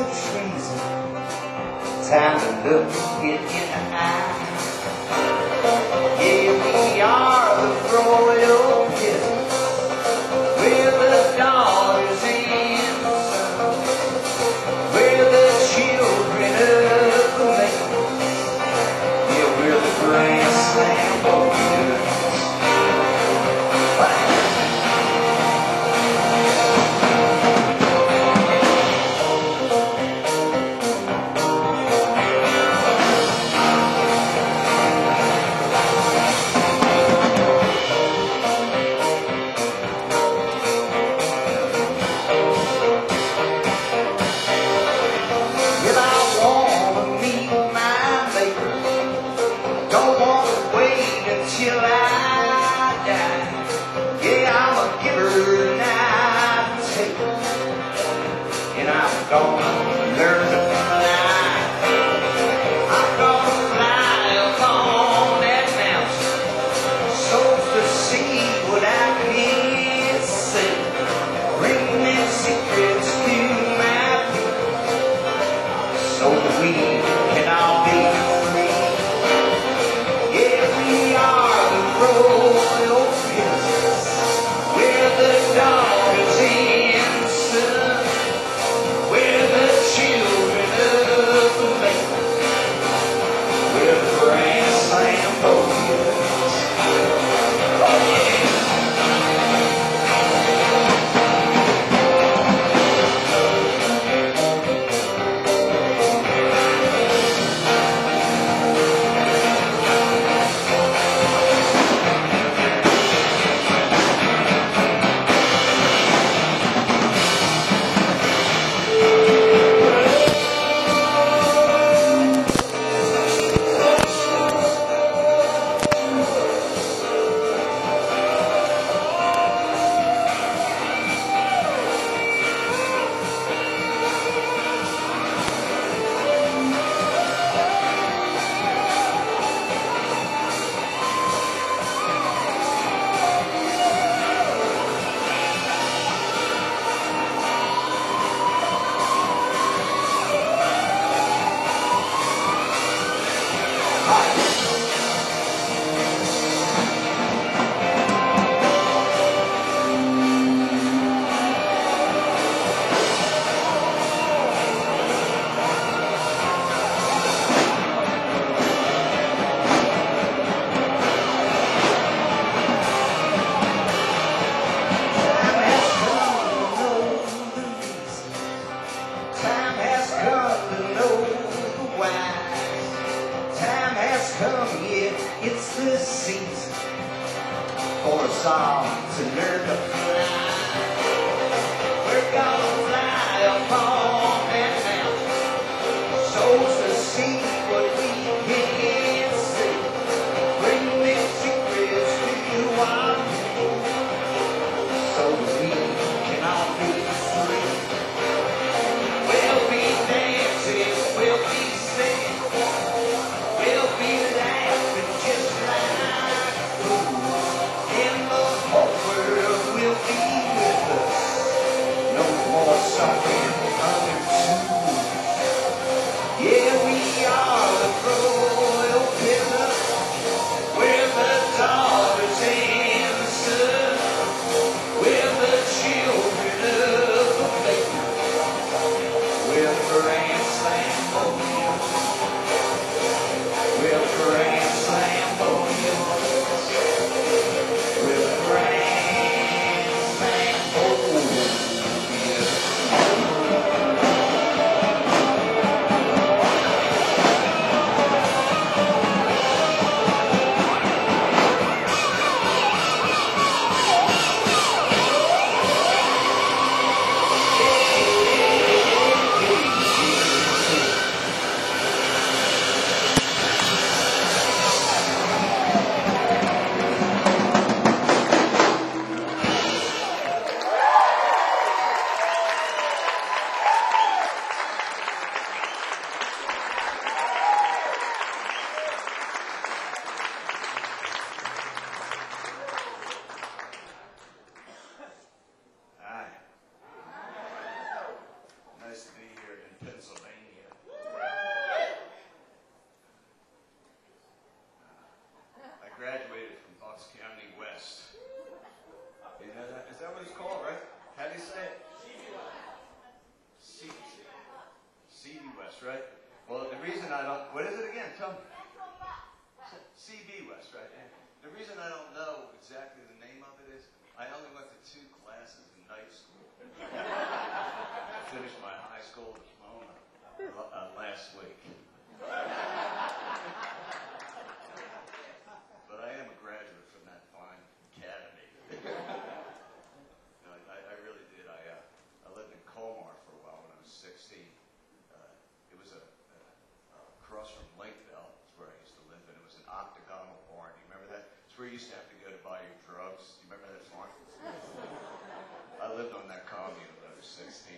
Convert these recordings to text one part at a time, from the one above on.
treason. Time to look it in the eye. Yeah, we are the royal peasants. We're the daughters and the sons. We're the children of the land. Yeah, we're the grassland warriors. Till I die. Yeah, I'm a giver and I take, and I'm gonna learn to fly. I'm gonna fly upon that mountain, so to see what I can't see. Bring them secrets to my people, so we can all be free. Yeah, we are royal peasants. We're the daughters and the sons. We're the children of the land. We're the grassland warriors. Oh yeah. It's the season for us all to learn to fly. We're gonna fly upon that mountain, so to see what we can't see. Bring them secrets to our people, so we can all be free. We'll be dancing, we'll be singing, we'll be laughing just like fools. In the whole world we'll right? Well, the reason I don't, what is it again? Tell me. CB West, right? The reason I don't know exactly the name of it is I only went to 2 classes in night school. I finished my high school diploma last week. But I am a graduate from that fine academy. No, I really did. I lived in Colmar for a while when I was 16. It was across from Lakeville, is where I used to live, and it was an octagonal barn. You remember that? It's where you used to have to go to buy your drugs. You remember that farm? I lived on that commune when I was 16.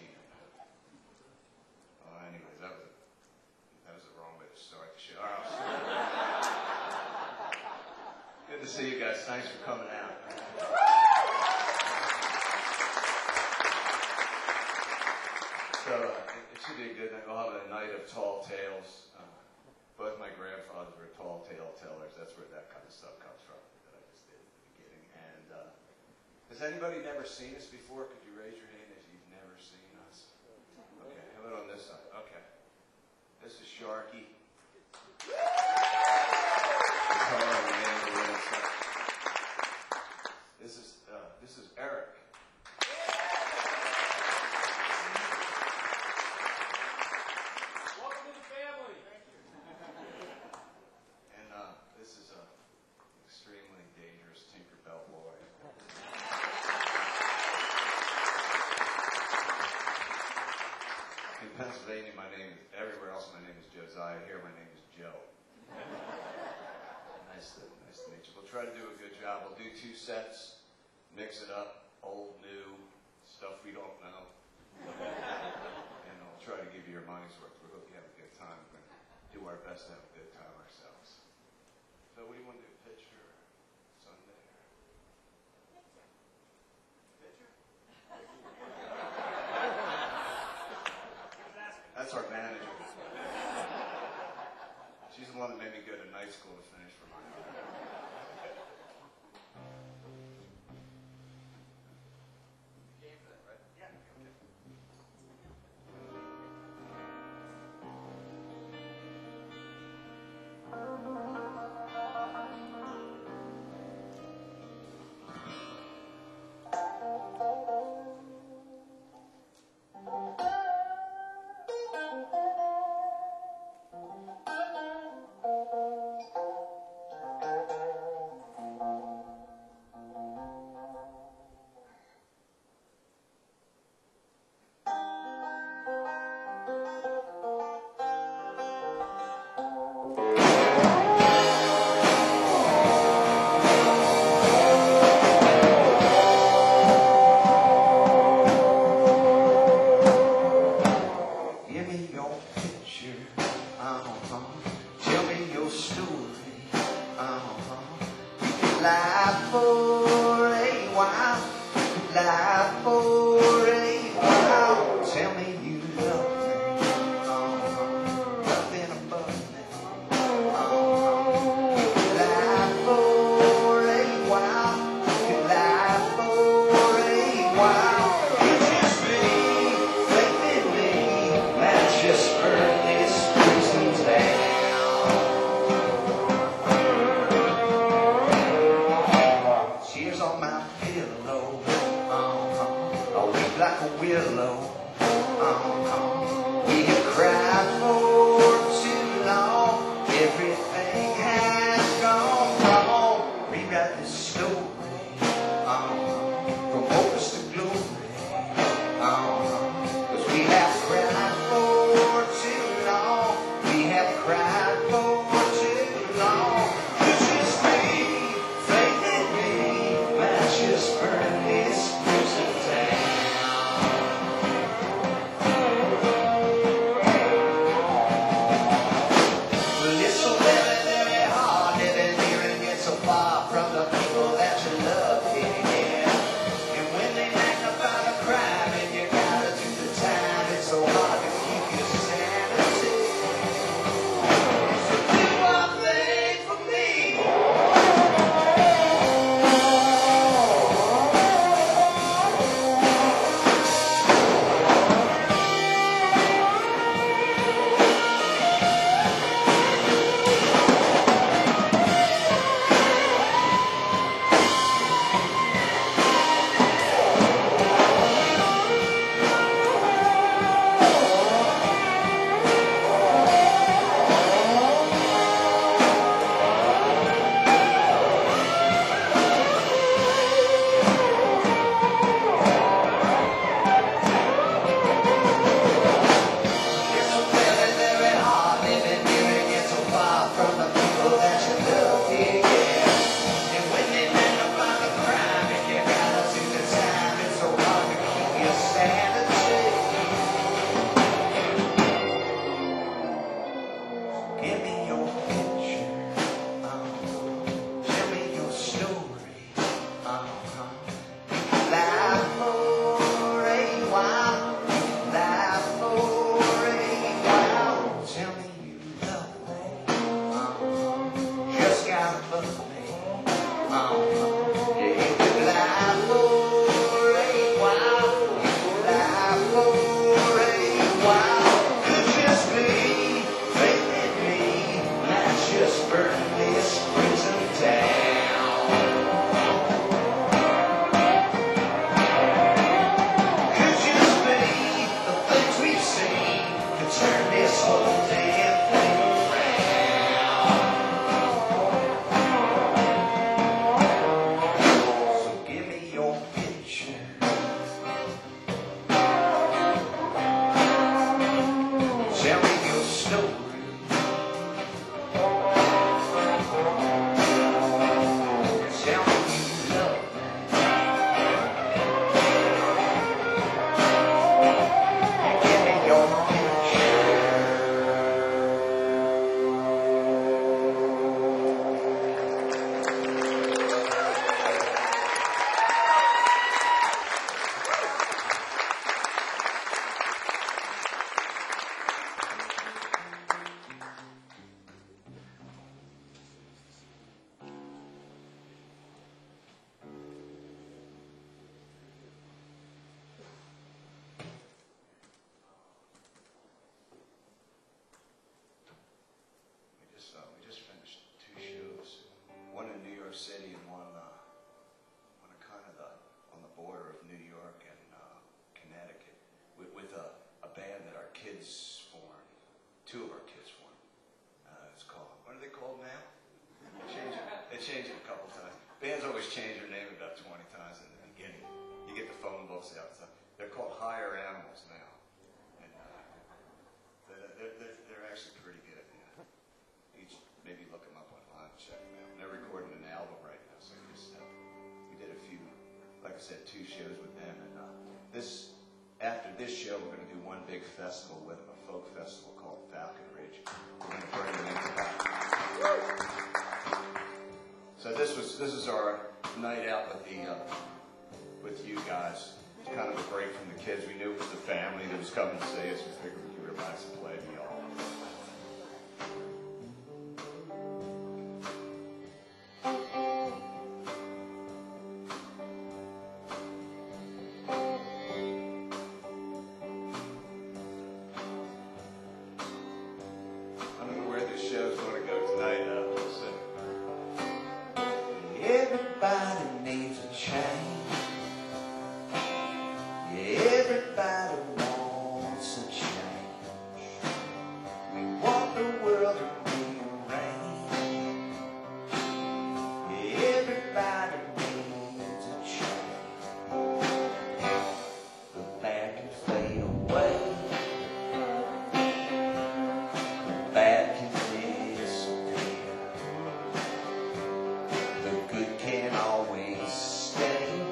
Anyways, that was the wrong way to start the show. All right, good to see you guys. Thanks for coming out. So it should be a good night. We'll have a night of tall tales. Both my grandfathers were tall tale tellers. That's where that kind of stuff comes from that I just did at the beginning. And has anybody never seen us before? Could you raise your hand if you've never seen us? Okay, how about on this side? Okay. This is Sharky. This is Eric. Welcome to the family. And this is an extremely dangerous Tinkerbell boy. In Pennsylvania, everywhere else my name is Josiah. Here my name is Joe. Nice to meet you. We'll try to do a good job. We'll do 2 sets, mix it up, old, new, stuff we don't know. And I'll try to give you your money's worth. We hope you have a good time. We're going to do our best to have a good time ourselves. So what do you want to do? Picture Sunday? Picture? That's our manager. She's the one that made me go to night school to finish for my mother. You came for that, right? Yeah. Okay. Give me your picture, tell me your story, lie for a while, lie for a while, tell me you love me, nothing above me, lie for a while, lie for a while, it's just me, faith in me, that's just burn these prisons down. We just finished 2 shows, one in New York City and one kind of on the border of New York and Connecticut, with a band that our kids formed, 2 of our kids formed. It's called, what are they called now? They change it a couple times. Bands always change their name about 20 times in the beginning. You get the phone books out and stuff. They're called Higher Animals now, and they're actually pretty good. Maybe look them up online and check them out. They're recording an album right now, so we did a few, like I said, 2 shows with them. And after this show, we're going to do one big festival with them, a folk festival called Falcon Ridge. We're going to bring them into that. So this is our night out with you guys. It's kind of a break from the kids. We knew it was the family that was coming to see us. We figured we could relax and play to y'all. Everybody needs a change. Everybody wants a change. We want the world to rearrange. Everybody needs a change. The bad can fade away. The bad can disappear. The good can always stay.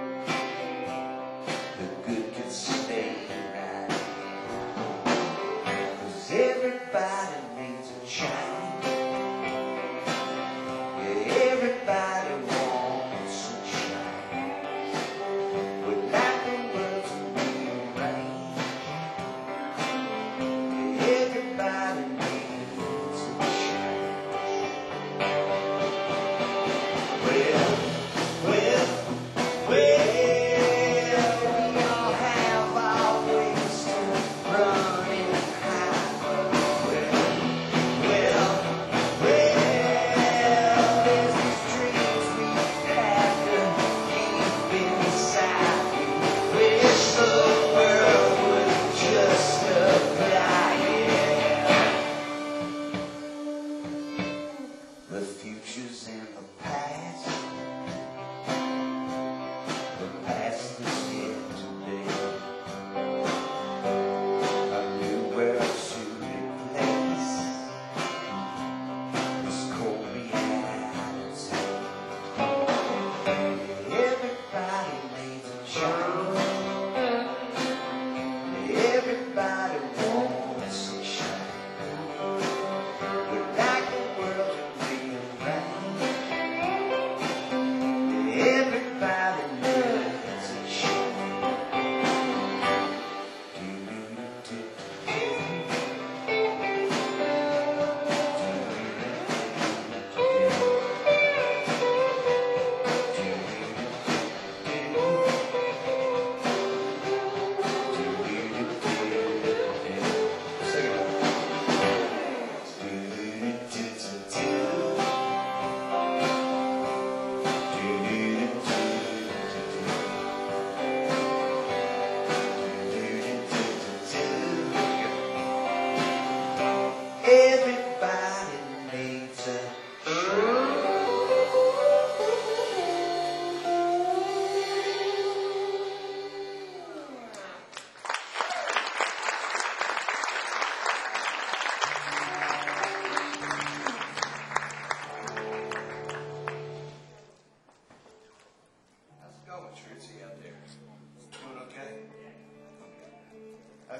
The good can stay right here. 'Cause everybody needs a change. Yeah, everybody wants a change. We'd like the world to rearrange. Yeah, everybody needs a change. Well, we all have our ways to run and hide. Well,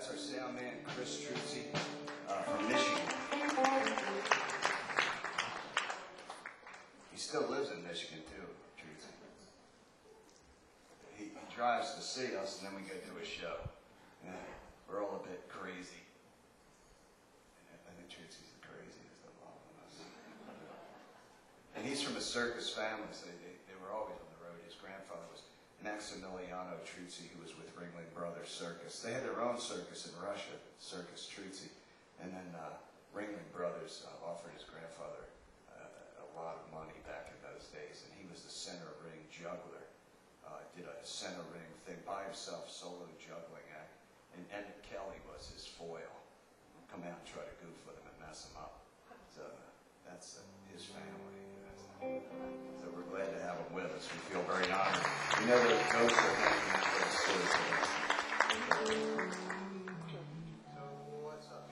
That's our sound man, Chris Truzzi, from Michigan. He still lives in Michigan, too, Truzzi. He drives to see us, and then we go do a show. Yeah, we're all a bit crazy. I think Truzzi's the craziest of all of us. And he's from a circus family, so they were always on the road. His grandfather was Maximiliano Truzzi, who was with Ringling Brothers Circus. They had their own circus in Russia, Circus Truzzi. And then Ringling Brothers offered his grandfather a lot of money back in those days. And he was the center ring juggler. Did a center ring thing by himself, solo juggling act. And Emmett Kelly was his foil. Come out and try to goof with him and mess him up. So that's his family. So we're glad to have him with us. We feel very honored. We know that ghosts are hanging out for the stories of us. So what's up?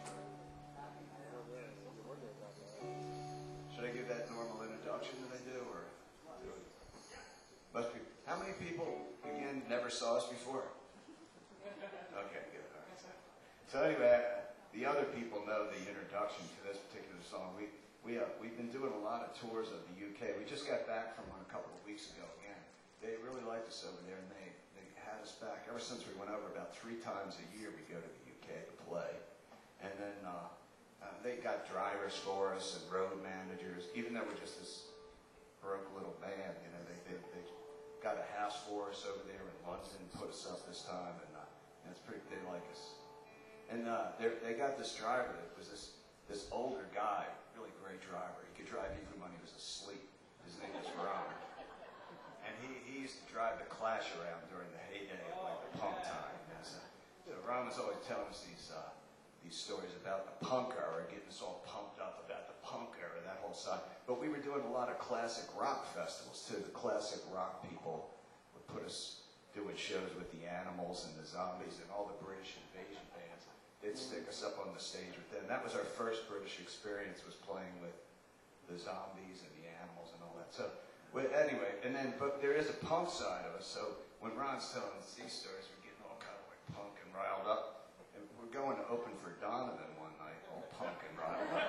Should I give that normal introduction that I do, or do it? Most people. How many people, again, never saw us before? Okay, good. All right. So anyway, the other people know the introduction to this particular song. We've been doing a lot of tours of the UK. We just got back from one a couple of weeks ago again. They really liked us over there, and they had us back. Ever since we went over, about 3 times a year we go to the UK to play. And then they got drivers for us and road managers. Even though we're just this broke little band, you know, they got a house for us over there in London, put us up this time, and it's pretty. They like us. And they got this driver that was this older guy, really great driver. He could drive even when he was asleep. His name was Ron. And he used to drive the Clash around during the heyday of like the punk time. And so Ron was always telling us these stories about the punk era, getting us all pumped up about the punk era, that whole side. But we were doing a lot of classic rock festivals too. The classic rock people would put us doing shows with the Animals and the Zombies and all the British invasion bands. They'd stick us up on the stage with them. That was our first British experience, was playing with the Zombies and the Animals and all that. So anyway, but there is a punk side of us. So when Ron's telling us these stories, we're getting all kind of like punk and riled up. And we're going to open for Donovan one night, all punk and riled up.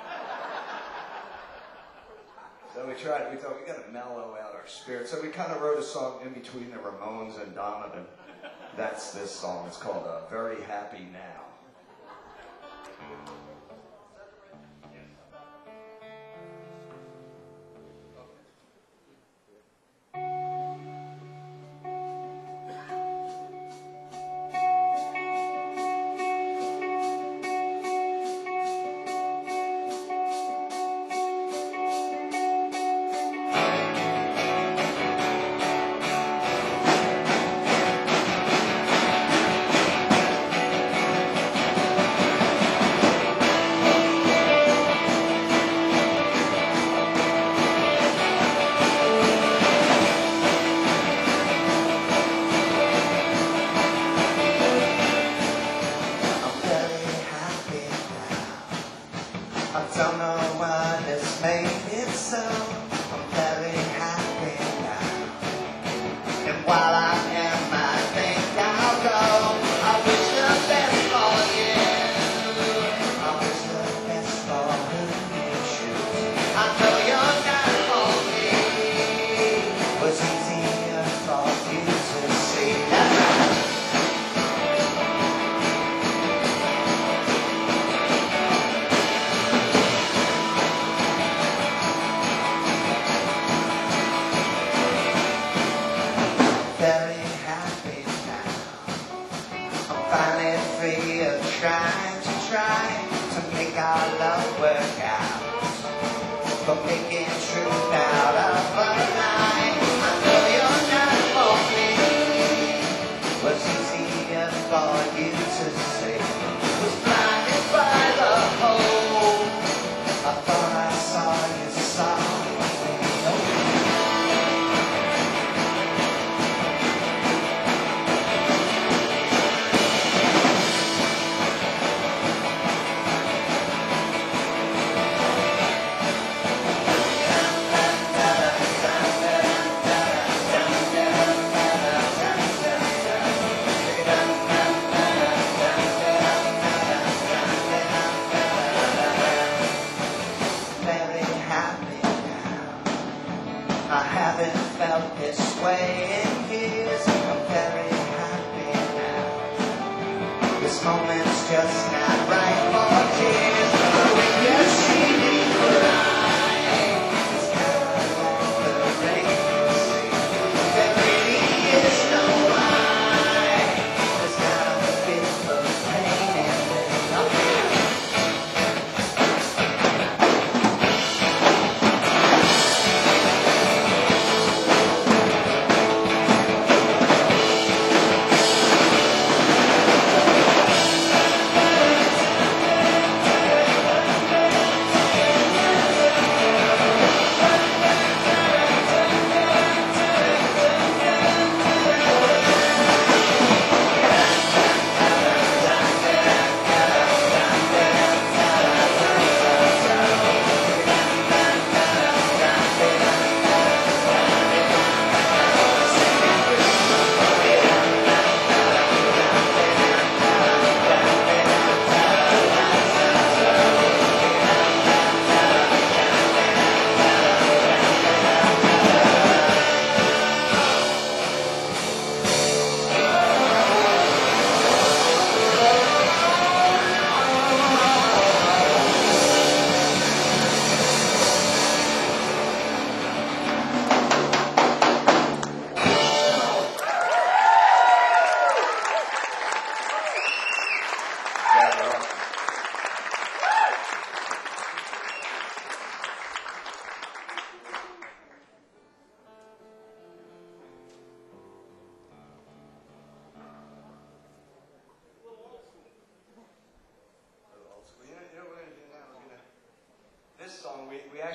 So we thought we got to mellow out our spirit. So we kind of wrote a song in between the Ramones and Donovan. That's this song. It's called Very Happy Now.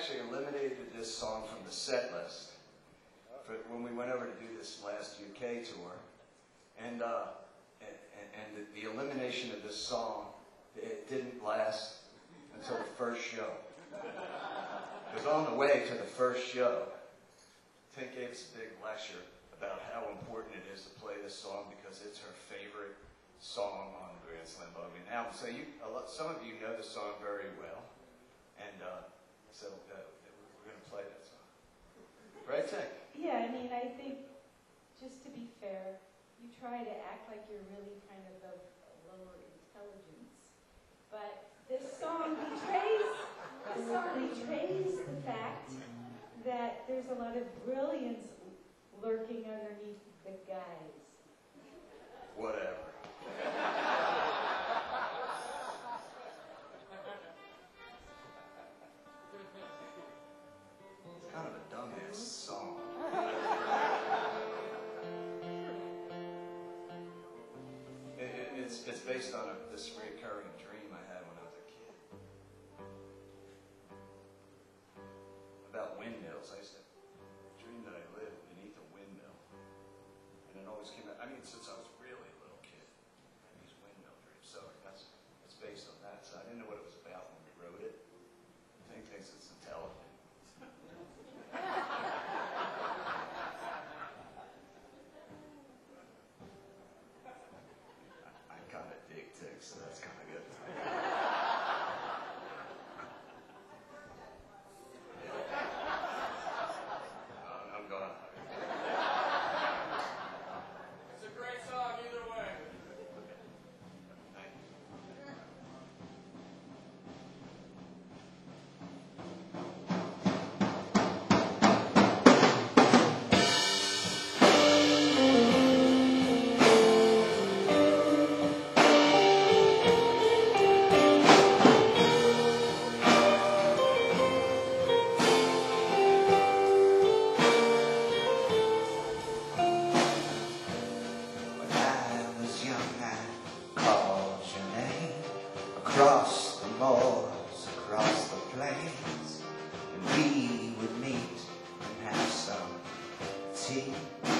actually eliminated this song from the set list for when we went over to do this last UK tour, and the elimination of this song, it didn't last until the first show. Because on the way to the first show, Tink gave us a big lecture about how important it is to play this song because it's her favorite song on the Grand Slam Bogey album. So some of you know the song very well, and so we're going to play that song. Right, Tink? Yeah, I mean, I think, just to be fair, you try to act like you're really kind of lower intelligence, but this song betrays the fact that there's a lot of brilliance lurking underneath the guys. Whatever. It's kind of a dumbass song. It's based on this recurring dream I had when I was a kid. About windmills. I used to dream that I lived beneath a windmill. And it always came out, I mean, since I was really a little kid, I had these windmill dreams. So it's based on that. So I didn't know what it was about when we wrote it. I think thinks it's intelligent. I kind of dig Tink, so that's kind of good. I'm going. It's a great song either way. Thank you. When I was young, I called your name across the moors, across the plains, and we would meet and have some tea.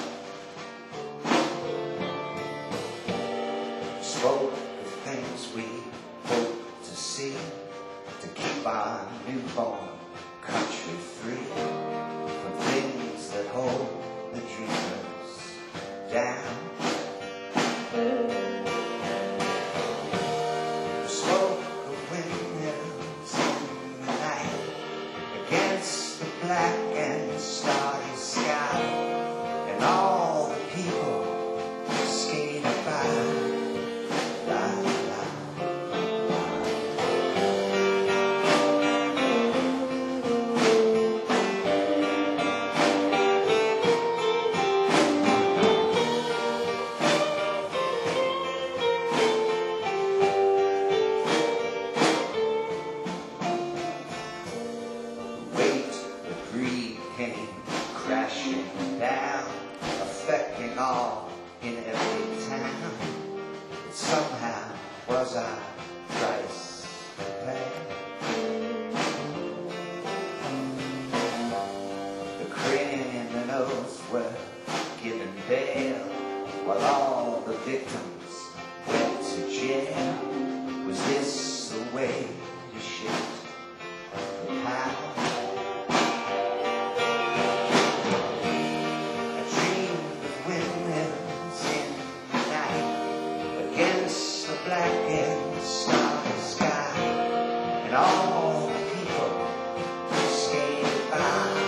Spoke of things we hoped to see, to keep our newborn country free from things that hold the dreamers down. The smoke of windmills in the night against the black and starry sky, and all the people skating by. La, la, la. Weight of greed came crashing down, affecting all in every town. It somehow was our price to pay. The criminals were given bail, while all the victims went to jail. Was this the way to shift the power? I dreamed of windmills in the night against the black and starry sky, and all the people skated by.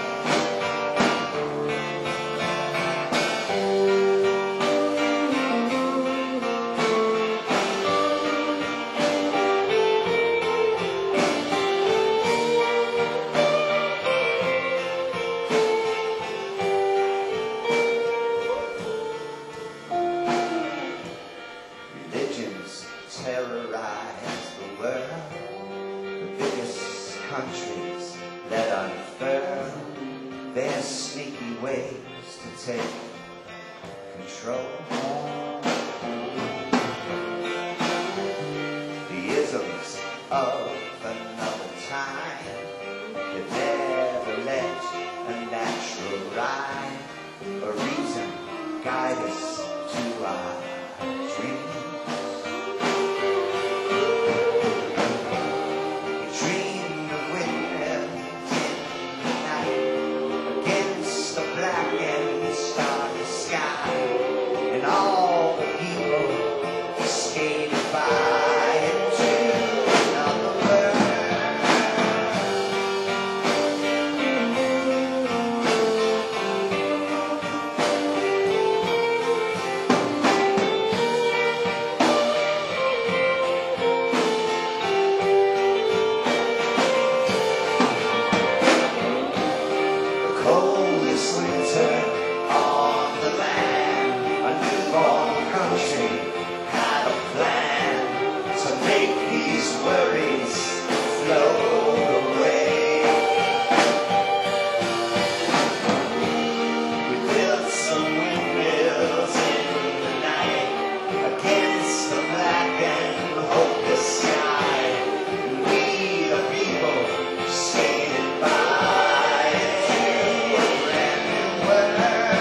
Religions terrorize the world. The biggest countries let unfurl their sneaky ways to take control. The isms of another time that never let a natural rhyme or reason guide us to our dreams. We dream of windmills in the night against the black and starry sky, and all the people skating by into another world. The coldest winter on the land, a newborn country had a plan to make these worries float away. We built some windmills in the night against the black and hopeless sky, and we the people skated by into a brand new world.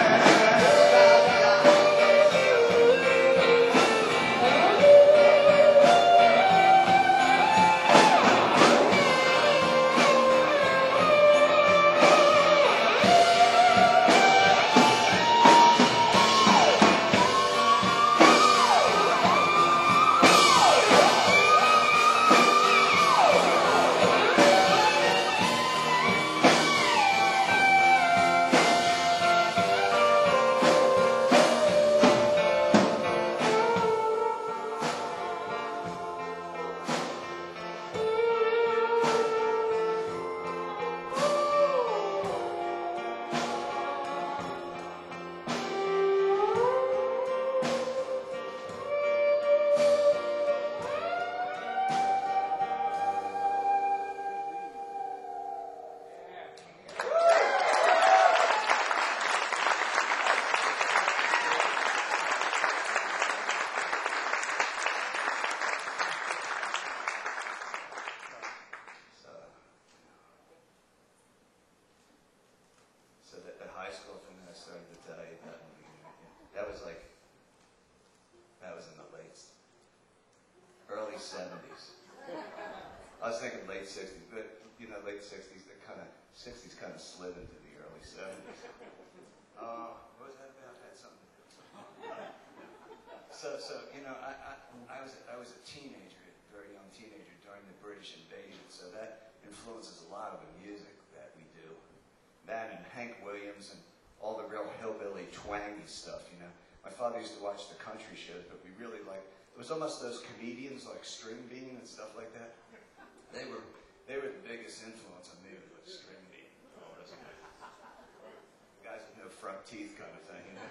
So that the high school thing that I started to tell you about, that was like, that was in the early 70s. I was thinking late 60s, but you know, late 60s, the kind of 60s kind of slid into the early 70s. What was that about? Had something to do with something. So you know, I was a teenager, a very young teenager during the British invasion, so that influences a lot of the music that we do. That and Hank Williams and all the real hillbilly twangy stuff, you know. My father used to watch the country shows, but we really liked, it was almost those comedians like String Bean and stuff like that. They were the biggest influence on me, with String Bean. All those guys with no front teeth kind of thing, you know.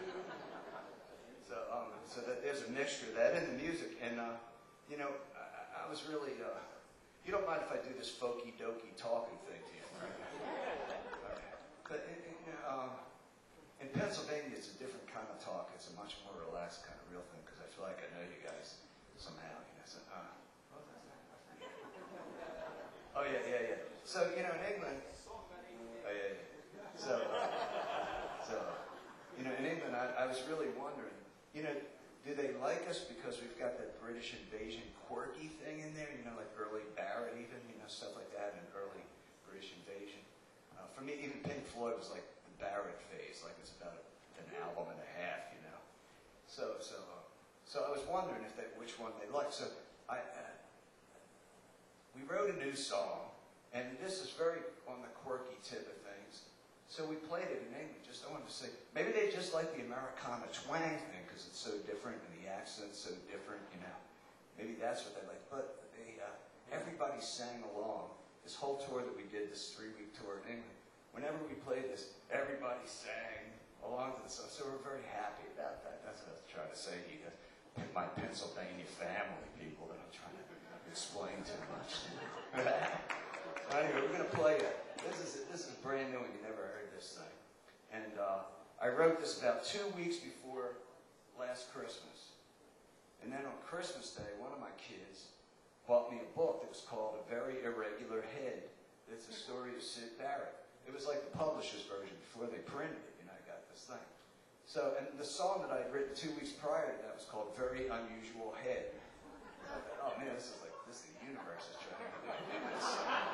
So that there's a mixture of that in the music, and you know, I was really, you don't mind if I do this folky dokey talking thing to you, right? But in Pennsylvania, it's a different kind of talk. It's a much more relaxed kind of real thing, because I feel like I know you guys somehow. You know, so, what was that? Oh yeah. So you know, in England, oh yeah. So you know, in England, I was really wondering, you know, do they like us because we've got that British invasion quirky thing in there? You know, like early Barrett, even, you know, stuff like that, and early British invasion. For me, even Pink Floyd was like the Barrett phase, like it's about an album and a half, you know. So I was wondering if which one they liked. So we wrote a new song, and this is very on the quirky tip of things. So we played it in English. Just I wanted to say, maybe they just like the Americana twang thing because it's so different and the accent's so different, you know. Maybe that's what they like. But everybody sang along. This whole tour that we did, this 3-week tour in England, whenever we played this, everybody sang along to the song. So we're very happy about that. That's what I was trying to say to you guys. My Pennsylvania family people that I'm trying to explain too much. So anyway, we're going to play it. This is brand new and you never heard this thing. And I wrote this about 2 weeks before last Christmas. And then on Christmas Day, one of my kids bought me a book that was called A Very Irregular Head, It's a story of Syd Barrett. It was like the publisher's version before they printed it. You know, I got this thing. So, and the song that I had written 2 weeks prior to that was called Very Unusual Head. I thought, oh man, this is the universe is trying to do this.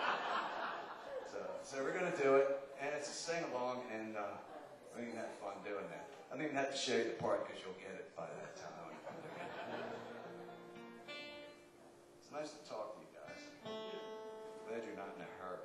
So we're going to do it, and it's a sing-along, and we're going to have fun doing that. I don't even have to show you the part because you'll get it by that time. It's nice to talk to you guys. Glad you're not in a hurry.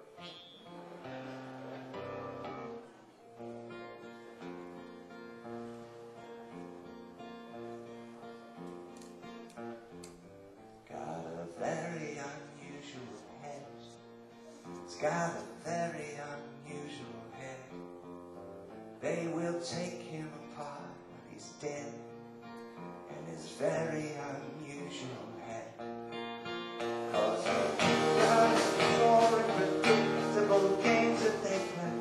Got a very unusual head. It's got a very unusual head. They will take him apart when he's dead. And his very unusual head. 'Cause he does more unpredictable games that they play.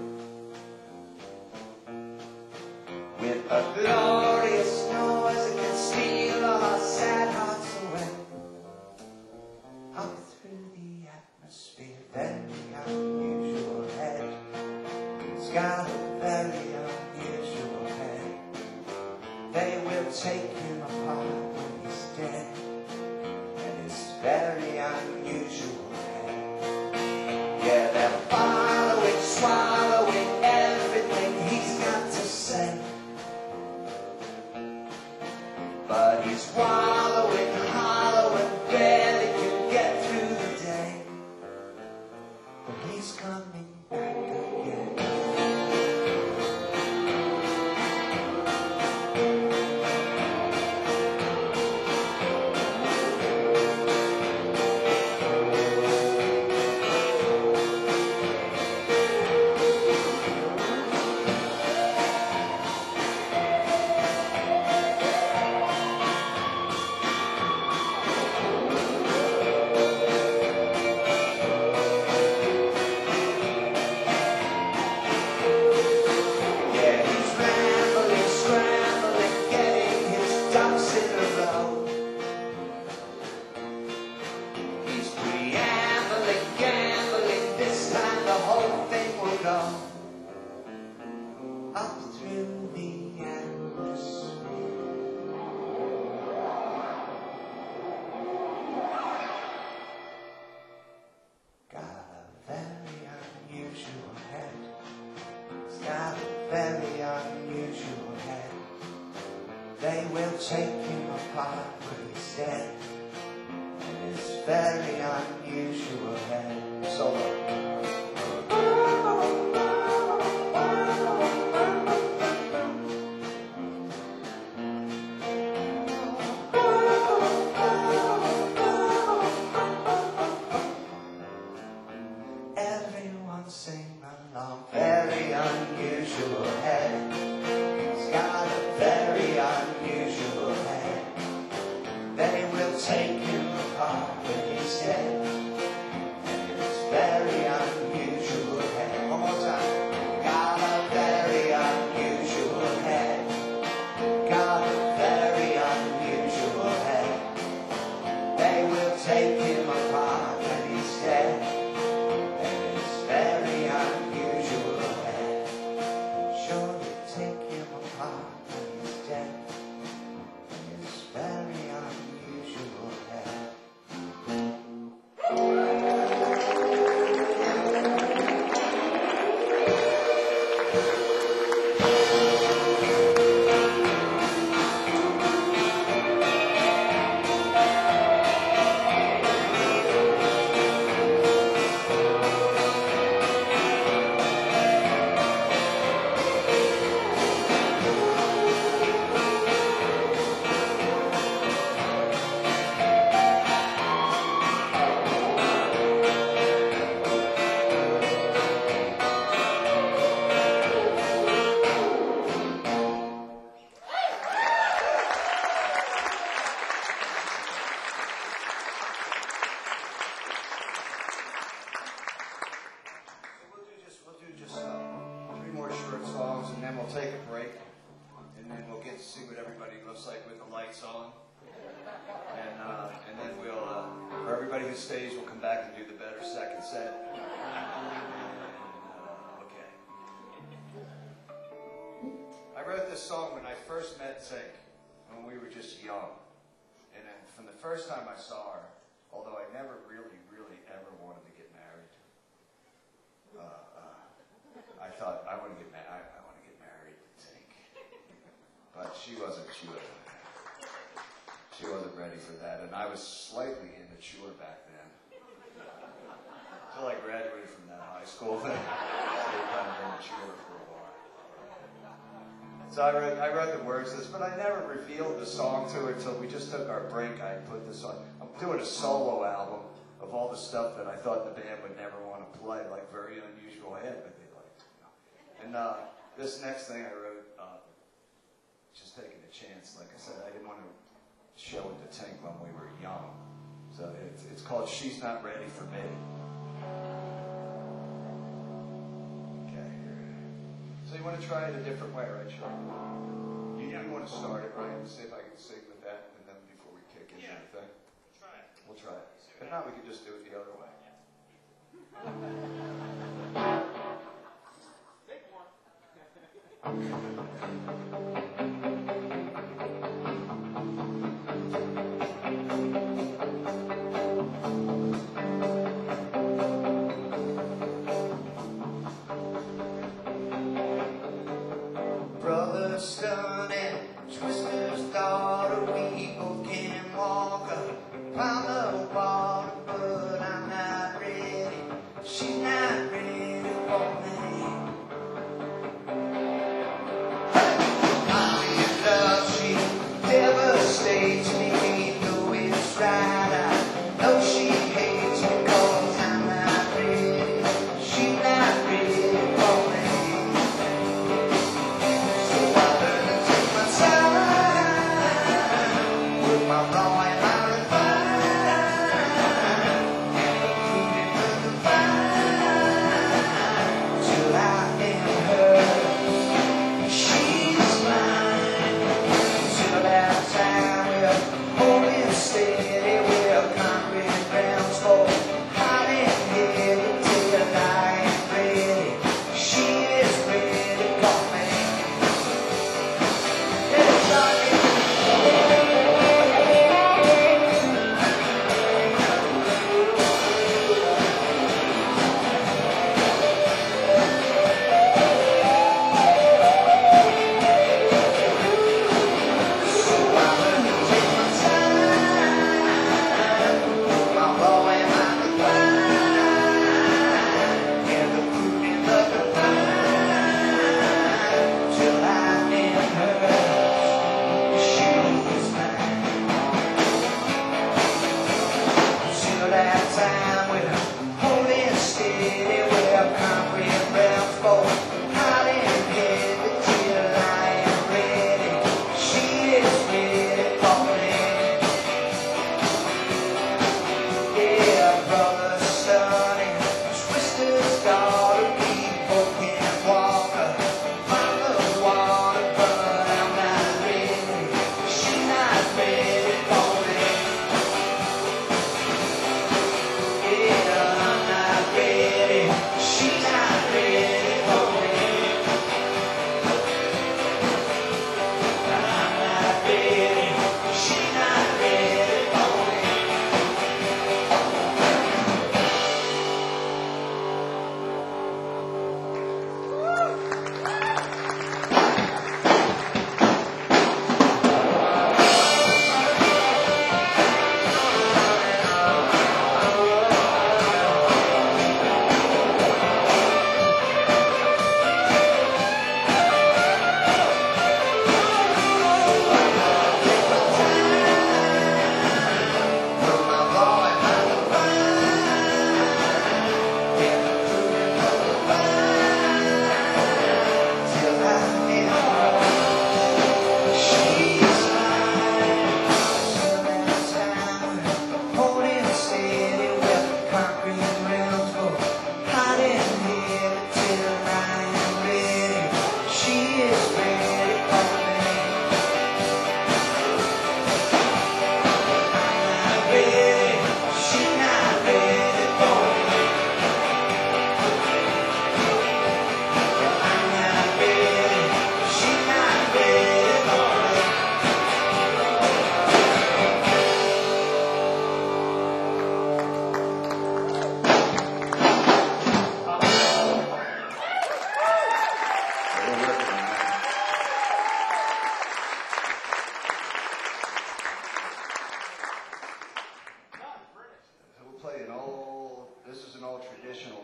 With a glorious noise that can steal all our sad hearts away. Up through the atmosphere, very unusual head. It's got a very unusual head. They will take him apart when he's dead. And his very unusual head. Yeah, they're swallowing everything he's got to say. But he's wallowing hollow and barely can get through the day. But he's coming back again. They will take him apart when he's dead. And his very unusual head. Solo. Everyone sing along. Very unusual head. He's got a very unusual head. They will take him apart when he's dead. And his very unusual head. One more time. Got a very unusual head. Got a very unusual head. They will take him apart when he's dead. And his very unusual head. Surely take him apart when he's dead. And his very unusual head. We'll do just 3 more short songs, and then we'll take a break, and then we'll get to see what everybody looks like with the lights on, and then we'll, for everybody who stays, we'll come back and do the better second set. this song when I first met Zink, when we were just young. And then from the first time I saw her, although I never really, really ever wanted to get married, I thought, I want to get married to Zink. But she wasn't ready for that. And I was slightly immature back then. Until I graduated from that high school. Stayed kind of immature for a while. So I wrote the words to this, but I never revealed the song to her until we just took our break. I put this on. I'm doing a solo album of all the stuff that I thought the band would never want to play, like Very Unusual Head, but they liked it. And this next thing I wrote, just taking a chance. Like I said, I didn't want to show it to Tink when we were young. So it's called She's Not Ready for Me. Okay. So you want to try it a different way, right, Sean? You want to start it, right? See if I can sing with that, and then before we kick into the thing. We'll try it. If not, we can just do it the other way. Take one. Brother, son, and twister's daughter, we both can walk around the water, but I'm not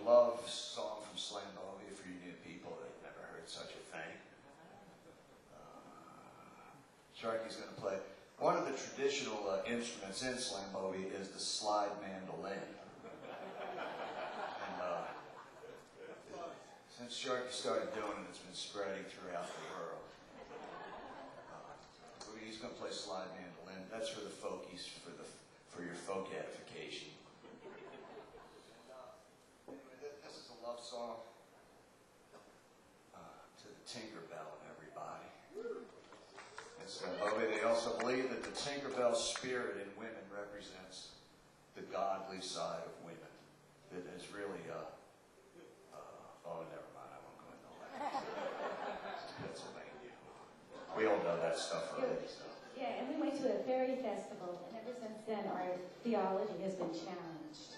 love song from Slambovi for you new people that have never heard such a thing. Sharky's going to play. One of the traditional instruments in Slambovi is the slide mandolin. And since Sharky started doing it, it's been spreading throughout the world. He's going to play slide mandolin. That's for the folkies, for your folk edification. Anyway, this is a love song to the Tinkerbell and everybody. They also believe that the Tinkerbell spirit in women represents the godly side of women. That is really, oh, never mind, I won't go into all that. It's Pennsylvania. We all know that stuff already. So. Yeah, and we went to a fairy festival, and ever since then our theology has been challenged.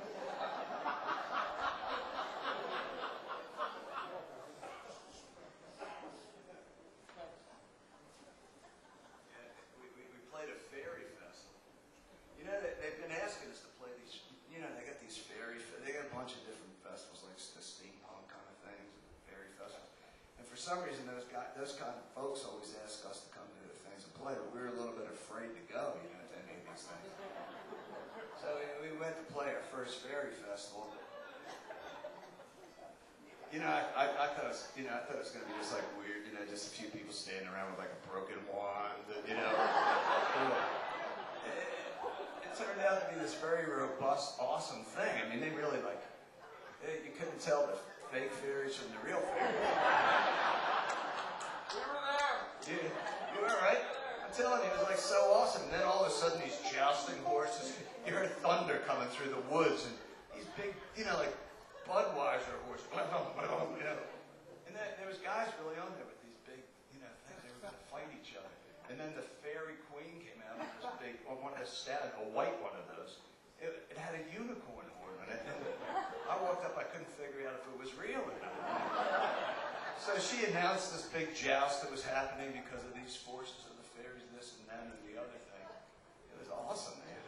For some reason, those kind of folks always ask us to come to the things and play, but we were a little bit afraid to go, to any of these things. So we went to play our first fairy festival. I thought it was, I thought it was going to be just like weird, just a few people standing around with like a broken wand, It turned out to be this very robust, awesome thing. I mean, they really you couldn't tell the fake fairies from the real fairies. We were there. You were right. I'm telling you, it was so awesome. And then all of a sudden, these jousting horses, you heard thunder coming through the woods, and these big, like Budweiser horses, And then there was guys really on there with these big, things. They were going to fight each other. And then the fairy queen came out with this big, one of the static, a white one of those. It had a unicorn horn on it. And I walked up, I couldn't figure out if it was real or not. So she announced this big joust that was happening because of these forces of the fairies, this and that and the other thing. It was awesome, man.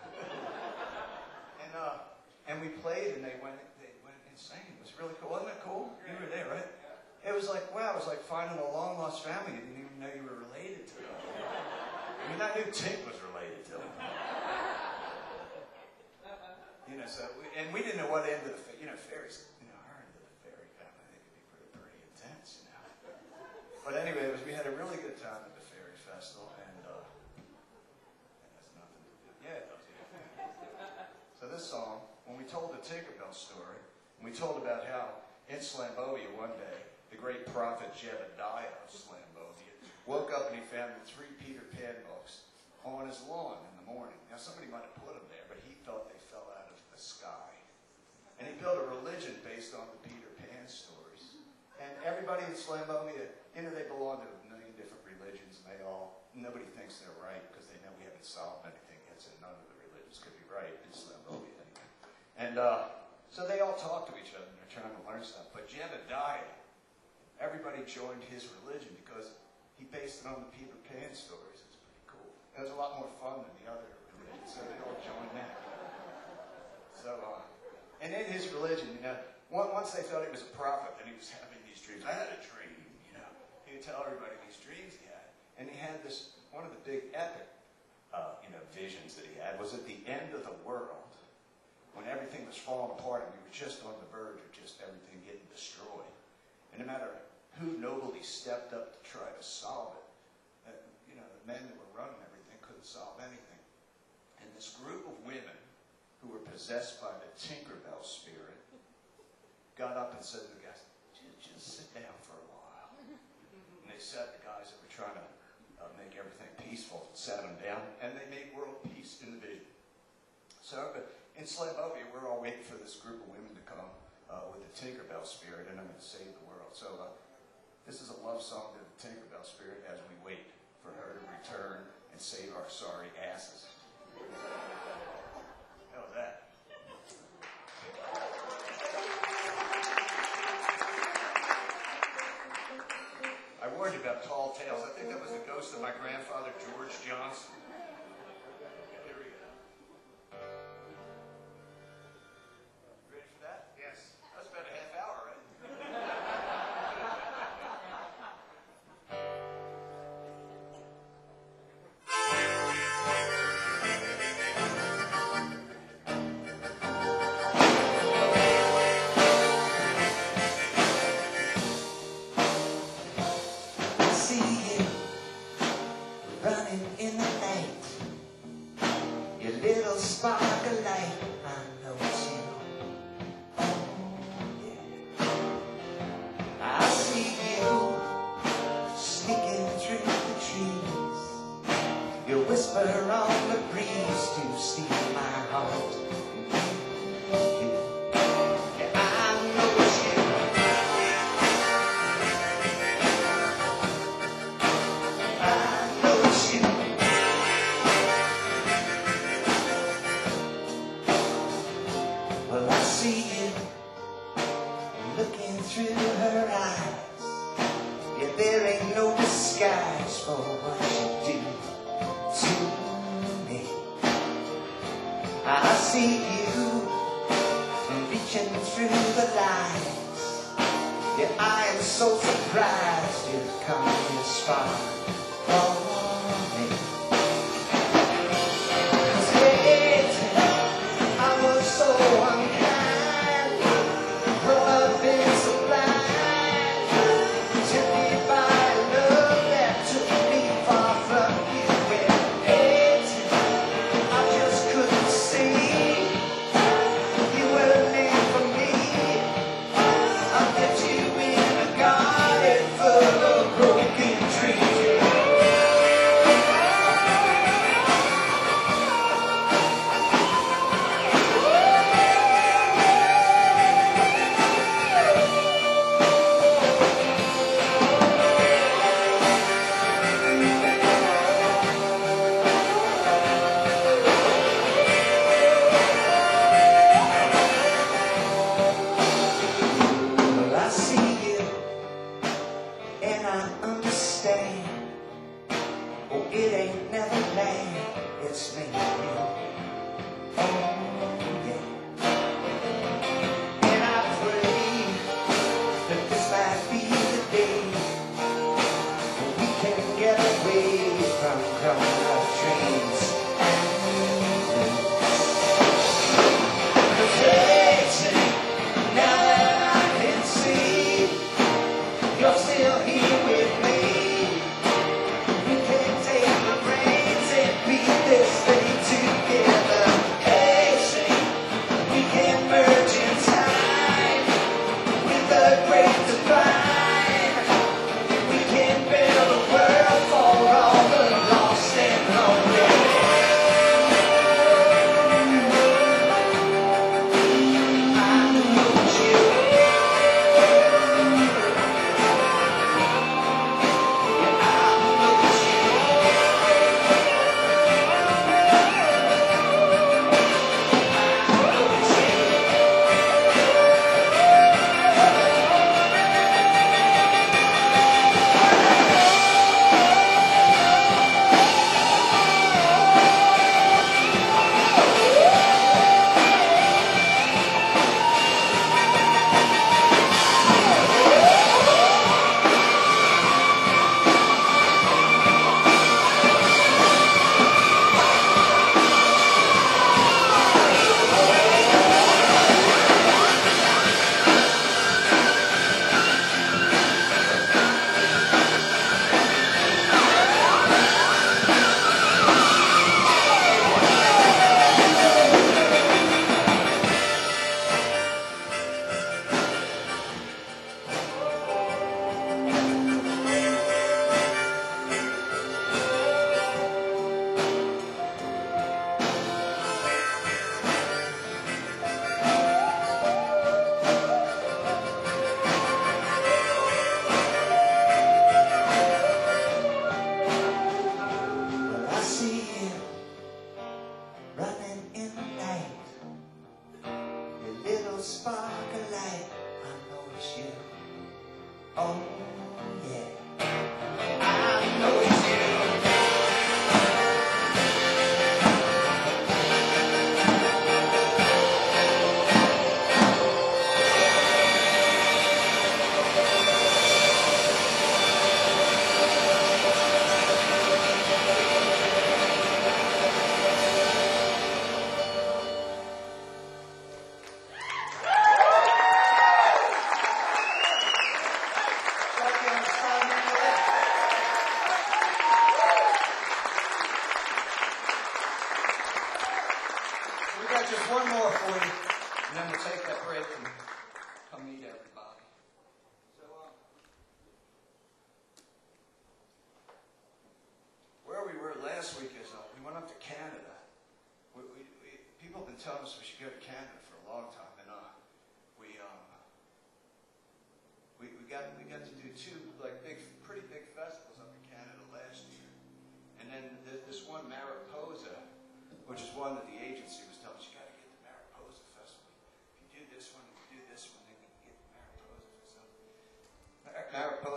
And we played, and they went insane. It was really cool. Wasn't it cool? You were there, right? It was like, wow, it was like finding a long-lost family. You didn't even know you were related to them. I mean, I knew Tink was related to them. And we didn't know what end of the, fairies, our end of the fairy family, they could be pretty intense, But anyway, we had a really good time at the fairy festival, and it has nothing to do. Yeah, it does. So this song, when we told the Tinkerbell story, and we told about how in Slambovia one day, the great prophet Jebediah of Slambovia woke up and he found the 3 Peter Pan books on his lawn in the morning. Now somebody might have put them there, but he thought they fell out of the sky. And he built a religion based on the Peter Pan stories. And everybody in Slambovia, they belong to a million different religions, and nobody thinks they're right because they know we haven't solved anything yet, so none of the religions could be right in Slambovia anyway. And so they all talk to each other, and they're trying to learn stuff. But Jebediah, everybody joined his religion because he based it on the Peter Pan stories. It's pretty cool. It was a lot more fun than the other religions, so they all joined that. So, and in his religion, once they thought he was a prophet, and he was having these dreams. I had a dream, He would tell everybody these dreams he had. And he had this, one of the big epic, visions that he had was at the end of the world, when everything was falling apart and we were just on the verge of just everything getting destroyed. And no matter who nobly stepped up to try to solve it, the men that were running everything couldn't solve anything. And this group of women who were possessed by the Tinkerbell spirit got up and said to the guys, just sit down for a while. And they sat the guys that were trying to make everything peaceful, sat them down, and they made world peace in the vision. So in Slambovia, we're all waiting for this group of women to come with the Tinkerbell spirit, and I'm going to save the world. So this is a love song to the Tinkerbell spirit as we wait for her to return and save our sorry asses. How was that? I warned you about tall tales. I think that was the ghost of my grandfather, George Johnson. Here we go. Ready for that? Yes. That's better. through her eyes. Yeah, there ain't no disguise for what you do to me. I see you reaching through the lines. Yeah, I am so surprised you've come this far for me. 'Cause lately I was so unkind, grown up in so blind, tempted by love that took me far from you. And lately I just couldn't see you were meant for me. I left you in a garden full of broken trees. Well, I see you and I understand. Oh, it ain't Neverland, it's me and you. Oh, yeah. And I pray that this might be the day when we can get away from grown-up dreams and blues. 'Cause lately, now that I can see you're still here with me, we can take the reins and beat this thing together. Hey, say, we can merge in time with the great divine. We can build a world for all the lost and lonely. I know you. Well, I see you running in the night, your little spark of light. I know it's you. Oh, yeah. I know it's you.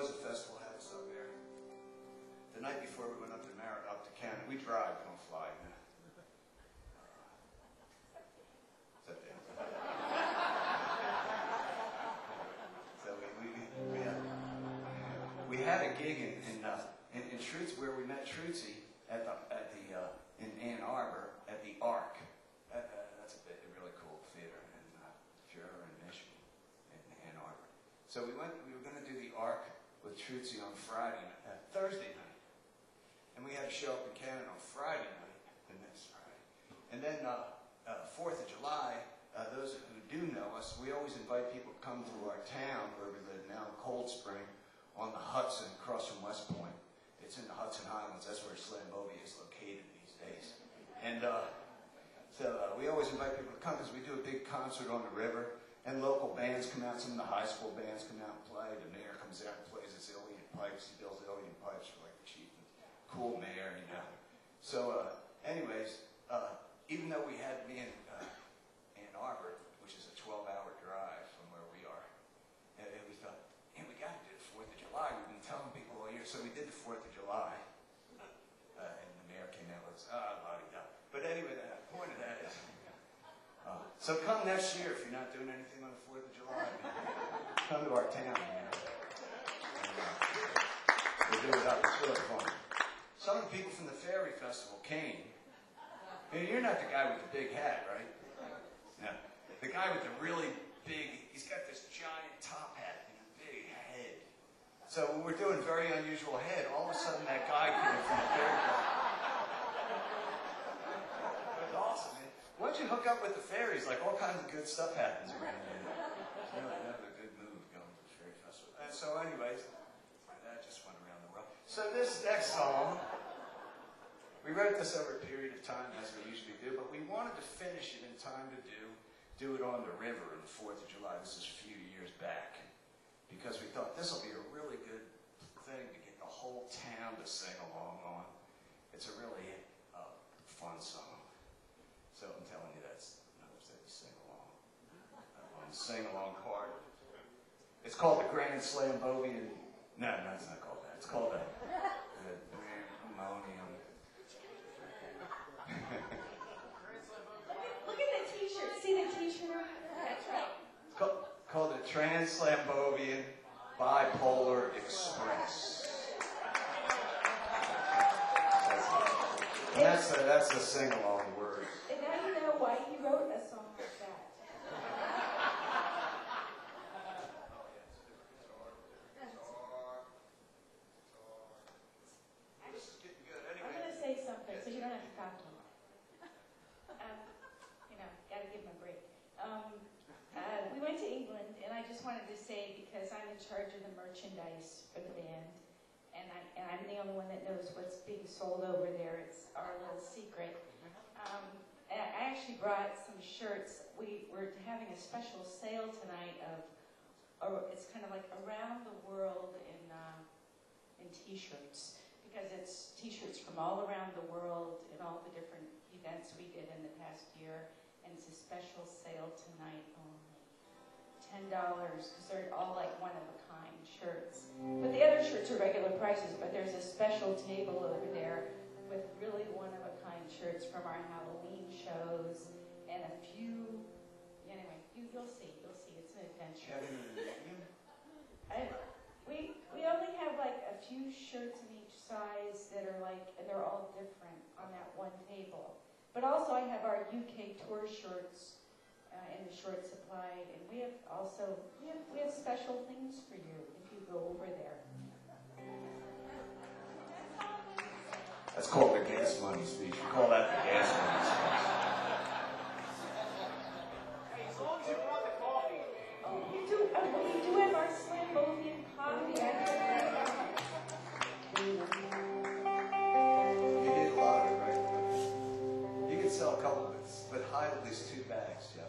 Music Festival had us up there. The night before we went up to Canada, we drive, we don't fly. Except Dan. So we had a gig in Trutz where we met Trutzy in Ann Arbor at the Arc. That's a really cool theater if you're ever in Michigan, in Ann Arbor. So we were going to do the Arc with Trutzy on Thursday night. And we had a show up in Canada on Friday night, the next Friday. And then 4th of July, those who do know us, we always invite people to come to our town where we live now, Cold Spring, on the Hudson, across from West Point. It's in the Hudson Highlands. That's where Slambovia is located these days. And so we always invite people to come because we do a big concert on the river. And local bands come out. Some of the high school bands come out and play. The mayor comes out and plays his Ilian pipes. He builds Ilian pipes for like cheap. Cool mayor, you know. So, anyways, even though we had to be in Ann Arbor, which is a 12-hour drive from where we are, and we thought, we got to do the 4th of July. We've been telling people all year, so we did the 4th of July. And the mayor came out with us, la-di-da. But anyway, the point of that is, so come next year if you're not doing anything on the 4th of July. Come to our town, man. We'll do it up. It's really fun. Some of the people from the Fairy Festival came. You're not the guy with the big hat, right? No. The guy with the really big, he's got this giant top hat and a big head. So when we're doing very unusual head, all of a sudden that guy came from the Fairy Festival. It was awesome, man. Once you hook up with the fairies, like all kinds of good stuff happens around here. It's really another good move going to the Fairy Festival. And so anyways, that just went around the world. So this next song, we wrote this over a period of time, as we usually do, but we wanted to finish it in time to do it on the river on the 4th of July. This is a few years back, because we thought this will be a really good thing to get the whole town to sing along on. It's a really fun song. So I'm telling you, that's another thing to sing along. On the sing-along part. It's called the Grand Slambovian. No, it's not called that. It's called the Harmonium. Look at the T-shirt. See the T-shirt? That's right. It's called the Trans-Slambovian Bipolar Express. That's the sing-along word. And now you know why he wrote a song like that. This is getting good. I'm Anyway. going to say something so you don't have to copy me. Got to give him a break. We went to England, and I just wanted to say, because I'm in charge of the merchandise for the band, and I'm the only one that knows what's being sold over there. It's our little secret. And I actually brought some shirts. We're having a special sale tonight it's kind of like around the world in T-shirts, because it's T-shirts from all around the world and all the different events we did in the past year, and it's a special sale tonight only. $10, because they're all like one-of-a-kind shirts. But the other shirts are regular prices, but there's a special table over there with really one-of-a-kind shirts from our Halloween shows, and a few, anyway, you'll see, it's an adventure. We only have like a few shirts in each size that are like, and they're all different on that one table. But also I have our UK tour shirts in the short supply, and we have special things for you if you go over there. That's called the gas money speech. We call that the gas money speech. Hey, as long as you brought the coffee. Oh, we do have our Slambovian coffee. You did a lot of it, right? You could sell a couple of it, but hide at least 2 bags, Jeff.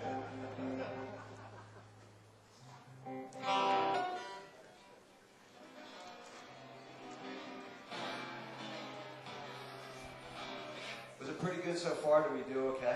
Was it pretty good so far? Did we do okay?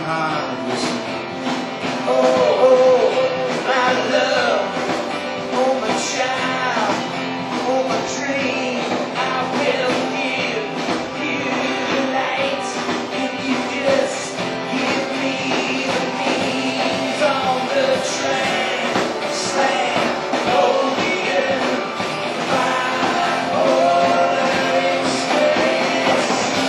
heart was oh, oh, my love, oh, my child, oh, my dream. I will give you the light if you just give me the means on the train. Slam, oh, yeah, bipolar express.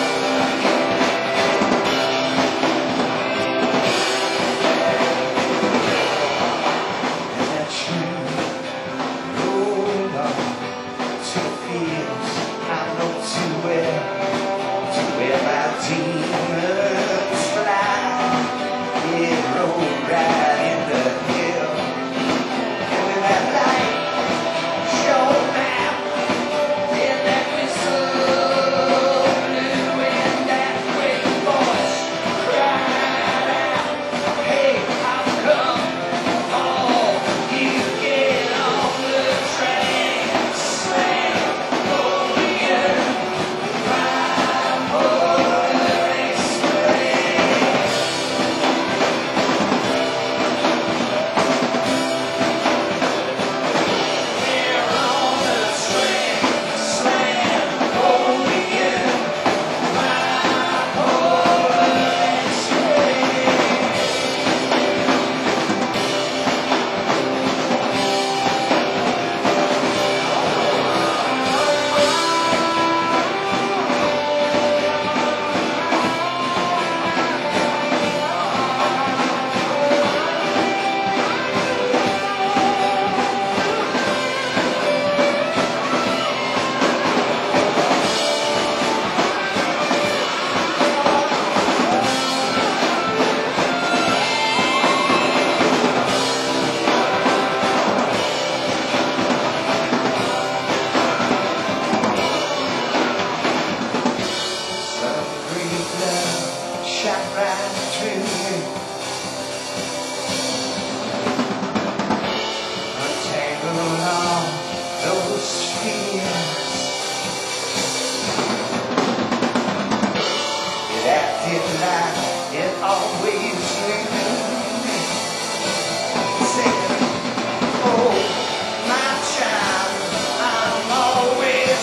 And that train rolled on to fields I know too well, to where my demons fly. It rolled right in the hill, and with that light shone out, then that whistle blew, and that great voice cried out, hey, I've come home, you get on the train, slam, oh yeah, bipolar express. We're on the train, slam, oh yeah, bipolar express. Some great love shot right through me, untangled all those fears. It acted like it always knew. Saying, oh, my child, I'm always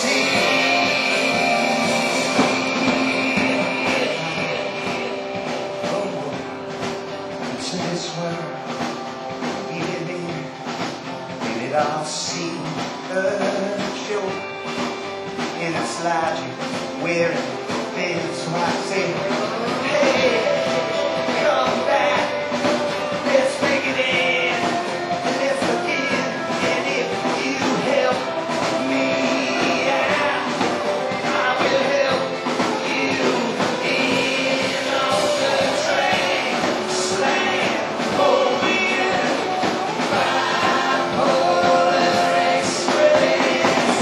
here. Oh, to this world we live in, and it all seems a joke. In its logic, where it bends, why I say, hey, come back, let's bring it in, let's begin, and if you help me out, I will help you in on the train, slam, oh yeah, bipolar express.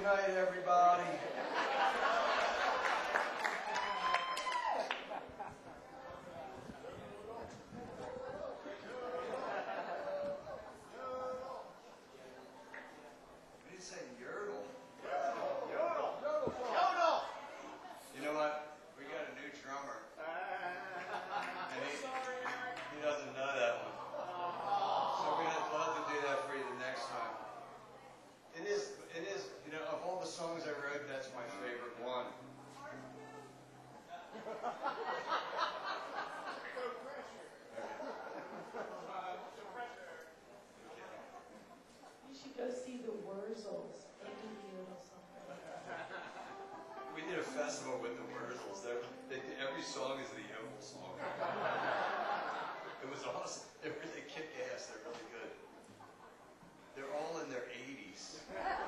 night, everybody. We didn't say yodel. Yodel! You know what? We got a new drummer. And he doesn't know that one. So we're going to love to do that for you the next time. It is, you know, of all the songs I wrote, that's my favorite one. You should go see the Wurzels. They do yodel something. We did a festival with the Wurzels. Every song is the yodel song. It was awesome. They really kick ass. They're really good. They're all in their 80s.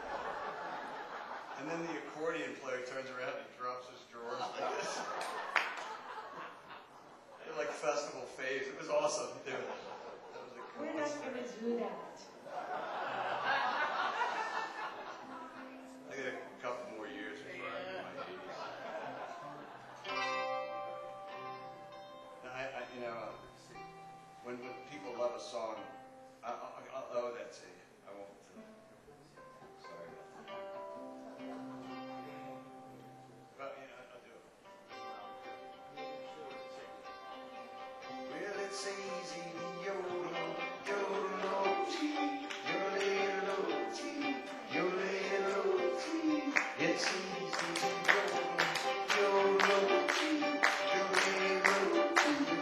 And then the accordion player turns around and drops his drawers like this. They're like festival faves. It was awesome. That was a cool We're not going to do that. I got a couple more years before I'm in my 80s. Now, you know, when people love a song, I'll owe that to you. I won't. Sorry about that. Well, you know, I'll do it. Well, it's easy to yodel, yodel-o-tee, yodel-o-tee, yodel-o-tee. It's easy to yodel, yodel-o-tee, yodel-o-tee,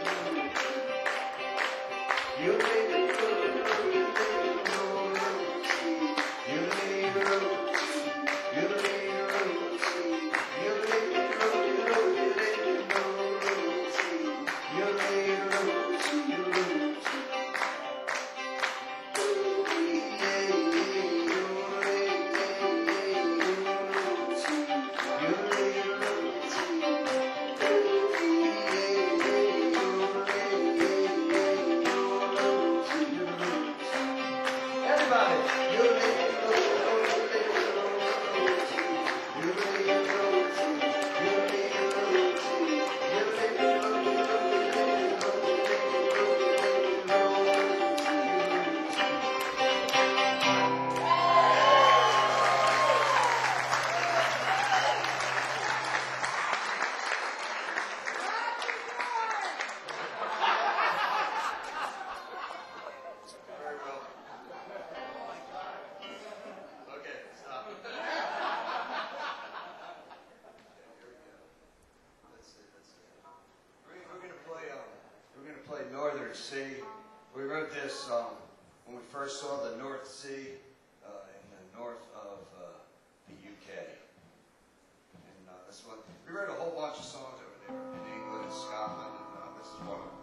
Very well. Okay, stop. Okay, here we go. Let's see. We're gonna play Northern Sea. We wrote this when we first saw the North Sea in the north of the UK. And this one, we wrote a whole bunch of songs over there in England and Scotland, and this is one of them.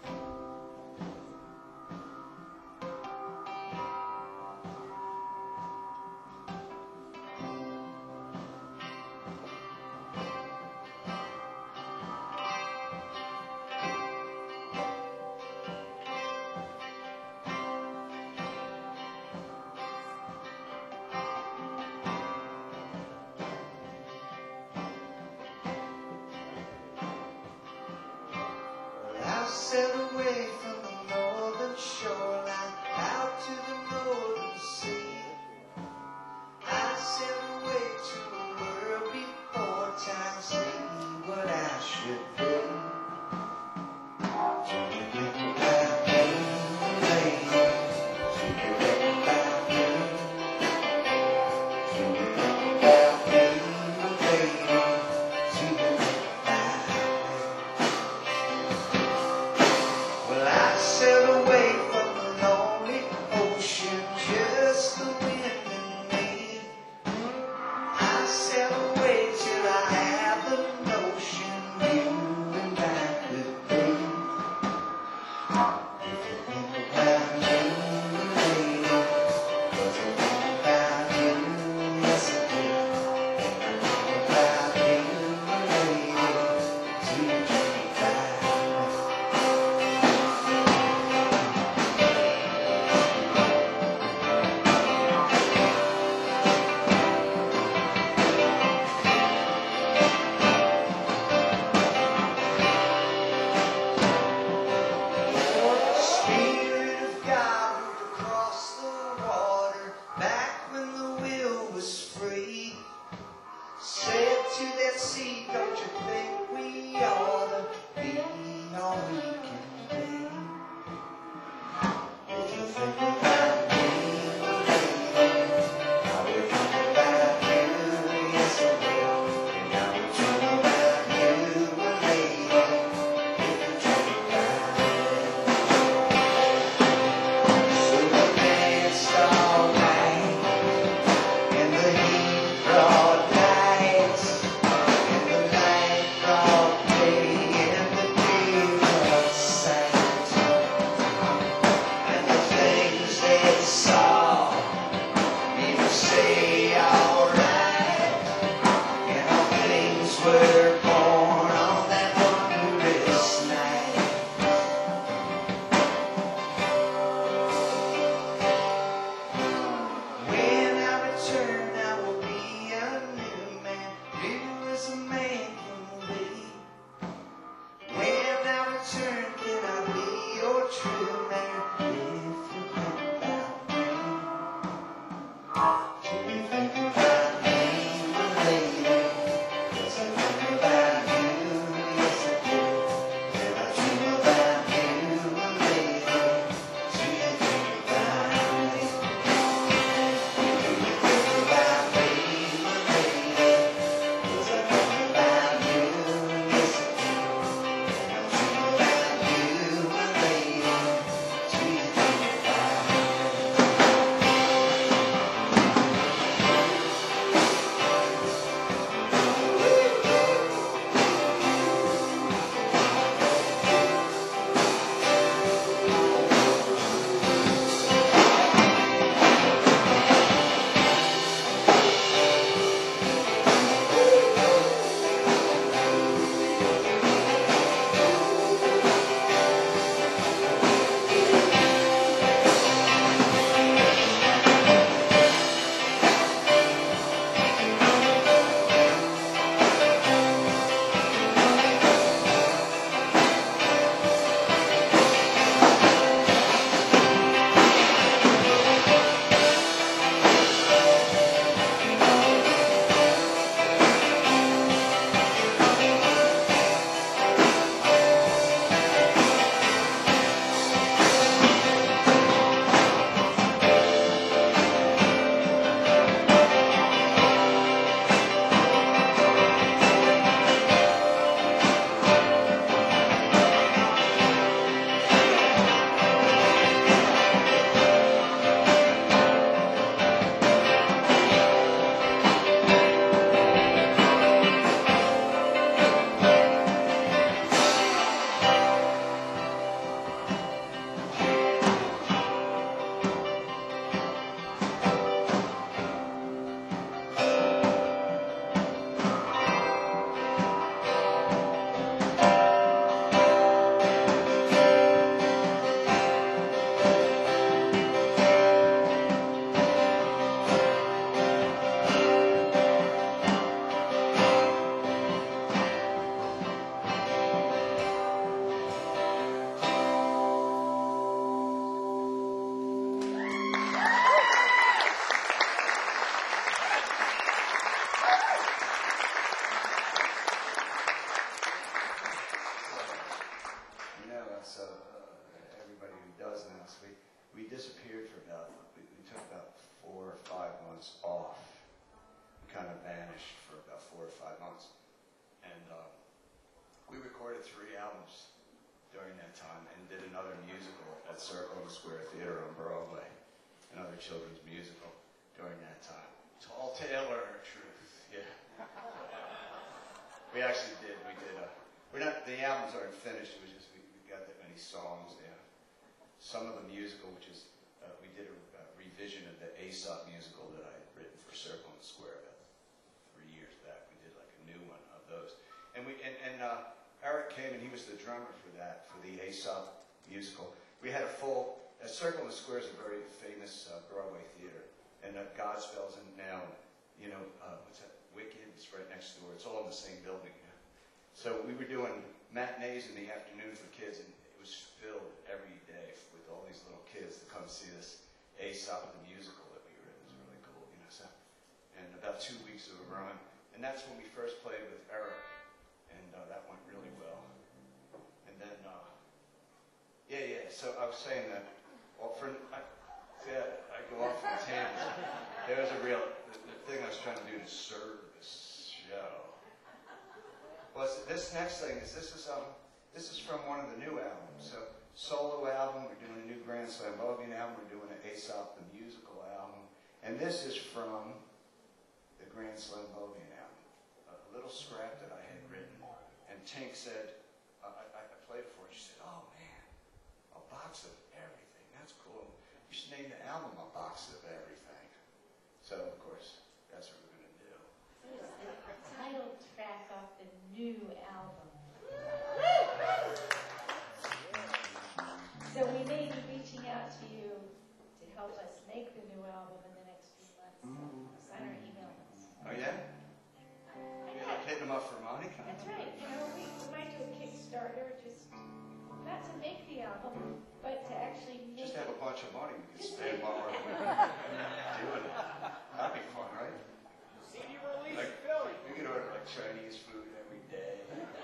I sailed away from the northern shoreline out to the northern sea. I sailed away to a world before time, see what I should be. Think about you, baby. Think about you. Think about you, baby. Think about you. Well, I sailed away from the lonely ocean, just the wind and me. I sailed away till I had the notion you recorded 3 albums during that time and did another musical at Circle and Square Theater on Broadway, another children's musical during that time. Tall Tale or Truth, yeah. We actually did. We did. The albums aren't finished. It was just we got that many songs there. Some of the musical, which is we did a revision of the Aesop musical that I had written for Circle and Square about 3 years back. We did like a new one of those, and Eric came and he was the drummer for that, for the Aesop musical. We had a full. Circle and Square is a very famous Broadway theater, and Godspell's in now. What's that? Wicked. It's right next door. It's all in the same building. So we were doing matinees in the afternoon for kids, and it was filled every day with all these little kids to come see this Aesop the musical that we wrote. It was really cool, So, and about 2 weeks of a run, and that's when we first played with Eric, and that went really well. And then, So I was saying that. Well, I go off on tangents. There was the thing I was trying to do to serve this show. Well, this next thing is this is from one of the new albums. So solo album, we're doing a new Grand Slambovian album, we're doing an Aesop the musical album, and this is from the Grand Slambovian album, a little scrap that I had written. And Tink said, I played it for her. She said, "Oh man, a box of everything. That's cool. You should name the album A Box of Everything." So of course, that's what we're gonna do. The title track off the new album. So we may be reaching out to you to help us make the new album in the next few months. Sign our email list. Oh yeah? You're like hitting them up for money? That's right. We might do a Kickstarter, just not to make the album, but to actually make Just have a it. bunch of money we can spend while we're doing it. That'd be fun, right? CD release Like, Philly. we could order like Chinese food every day.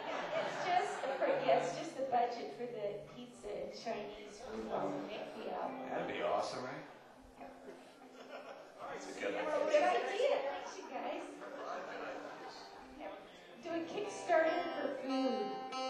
It's just the budget for the pizza and Chinese food while we make the album. That'd be awesome, right? That's a good That's a idea. good idea. Thanks, you guys. Yeah. Do a Kickstarter for food.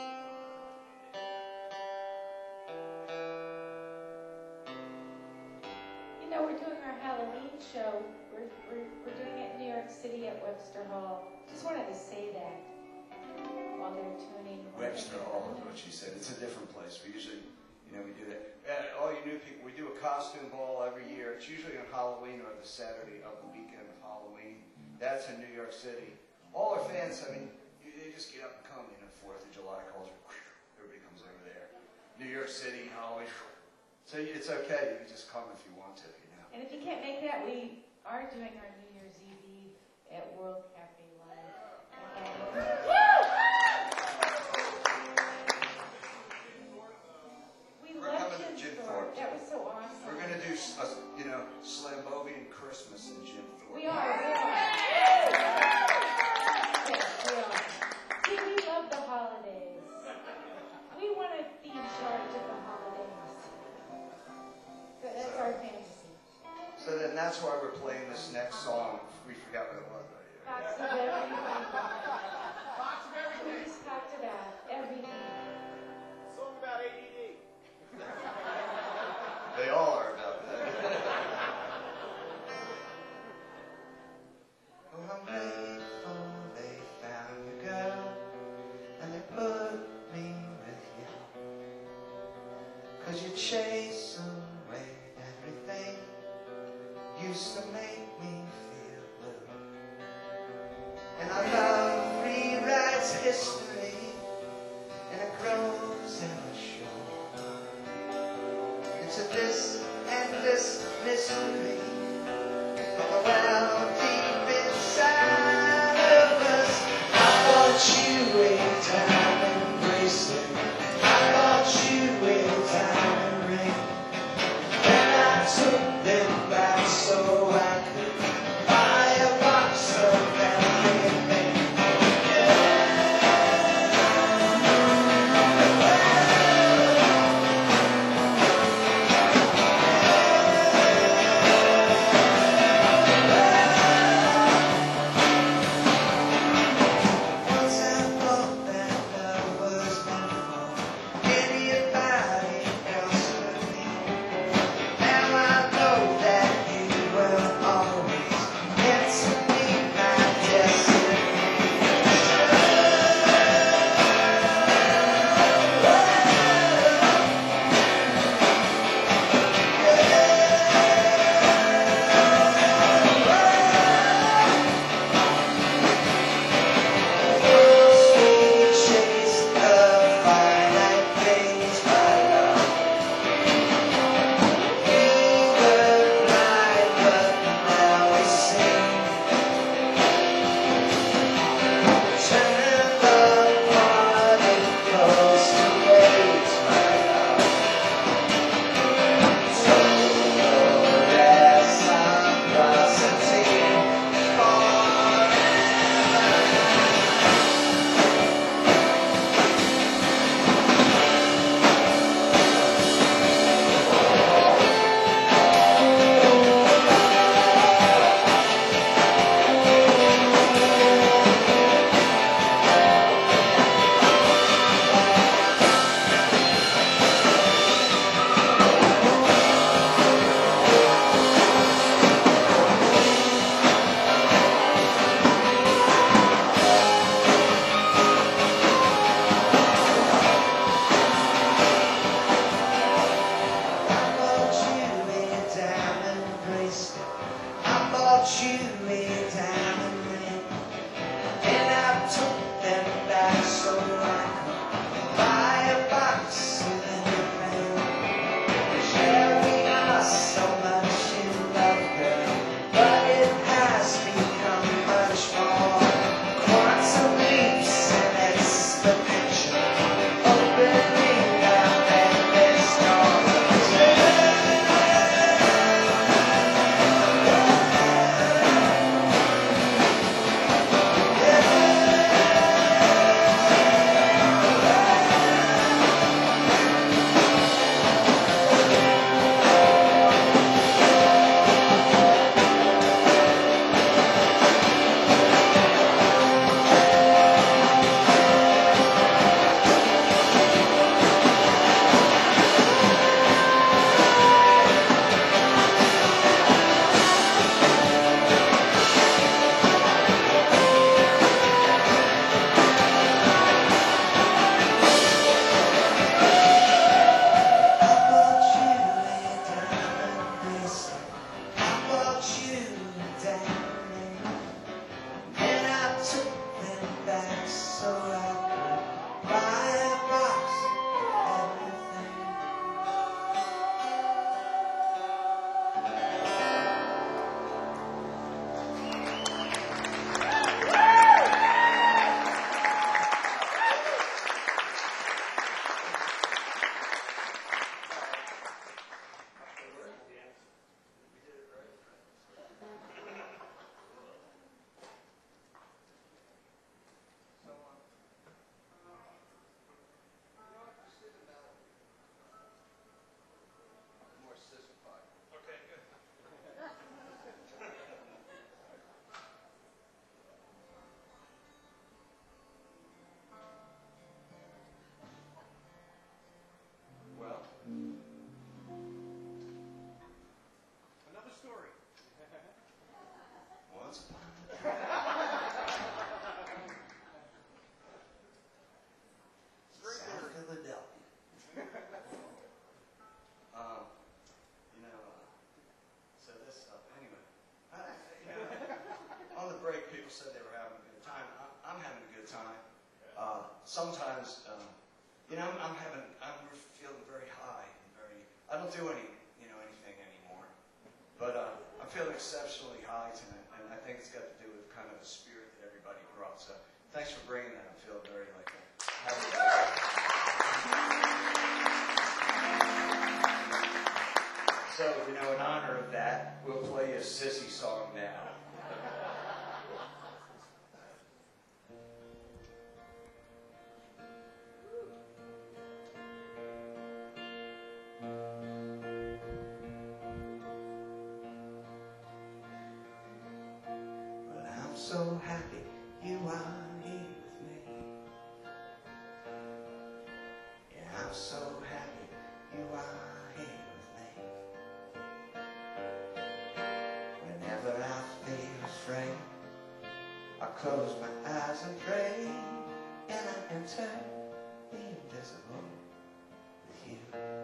We're doing our Halloween show. We're doing it in New York City at Webster Hall. Just wanted to say that while they're tuning. Webster Hall is what she said. It's a different place. We usually, we do that. All you new people, we do a costume ball every year. It's usually on Halloween or the Saturday of the weekend of Halloween. That's in New York City. All our fans, they just get up and come. 4th of July calls, everybody comes over there. New York City, Halloween. So it's okay. You can just come if you want to, And if you can't make that, we are doing our New Year's Eve at World Cafe Live. We We're love coming to Jim Jim Thorpe. Thorpe. That was so awesome. We're going to do, Slambovian Christmas in Jim Thorpe. We are. Yes, we are. See, we love the holidays. We want to be in charge of the holidays. That's our fantasy. So then that's why we're playing this next song. We forgot what it was right here. Box of everything. Box of We everything. just talked about everything. Song about ADD. They all are about that. Oh, I'm grateful they found a girl and they put me with you. 'Cause you chase away everything used to make me feel blue. And our love rewrites history and it grows ever sure. Into this endless mystery of a well deep inside of us. I bought you a diamond bracelet. I bought you a diamond ring. I'm feeling very high and very. I don't do anything anymore, but I'm feeling exceptionally high tonight, and I think it's got to do with kind of the spirit that everybody brought. So thanks for bringing that. I feel very like that. So, in honor of that, we'll play a Sissy song now. Well, I'm so happy you are here with me. Yeah, I'm so happy you are here with me. Whenever I feel afraid, I close my eyes and pray, and I enter the invisible with you.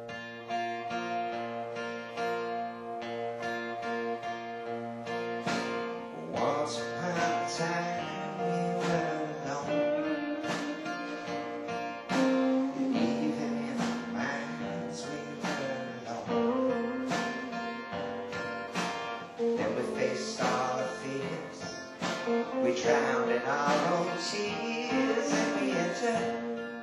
Once upon a time we were alone, and even in our minds we were alone. Then we faced all our fears, we drowned in our own tears, and we entered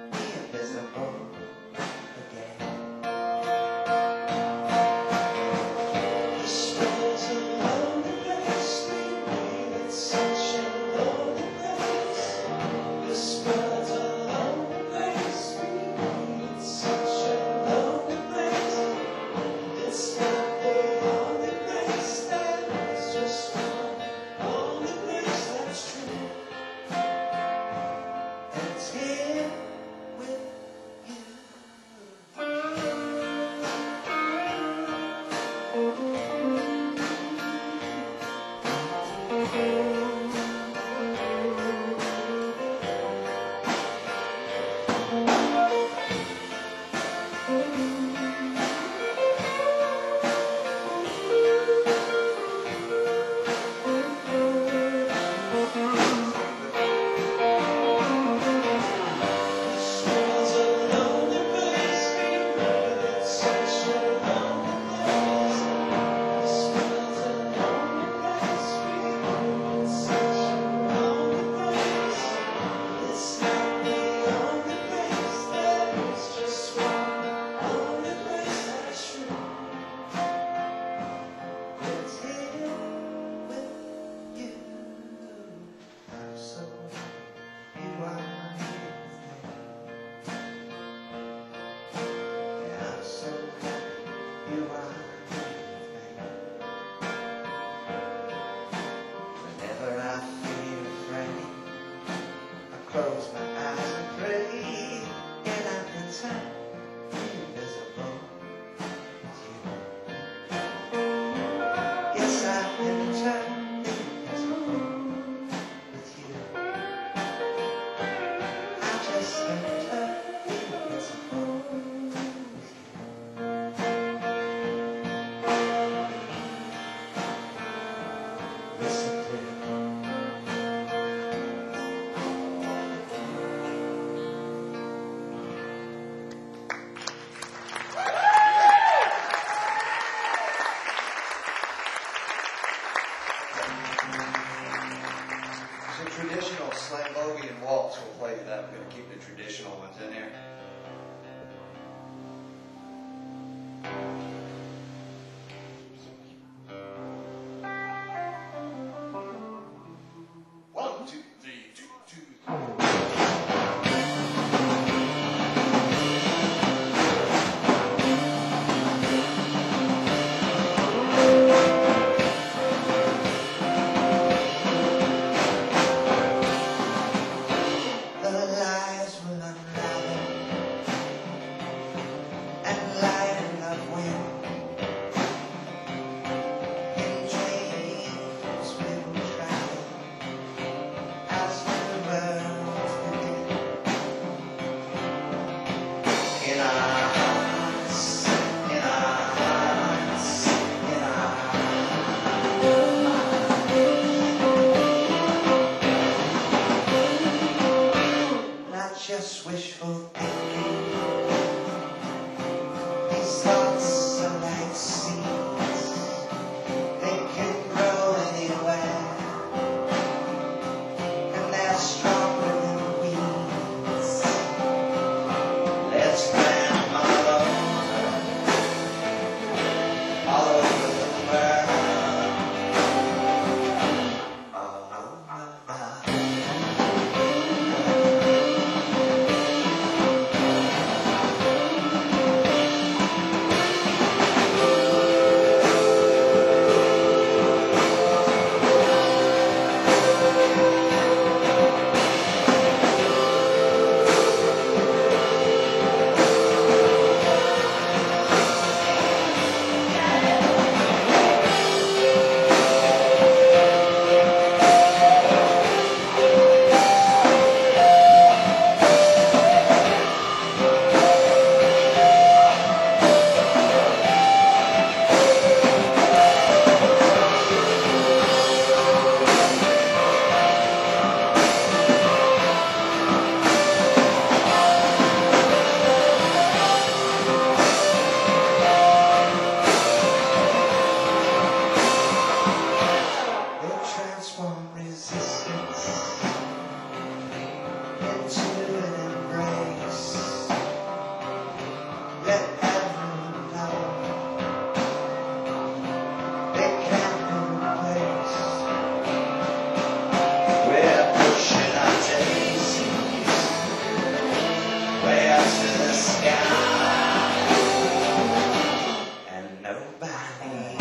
sky, and nobody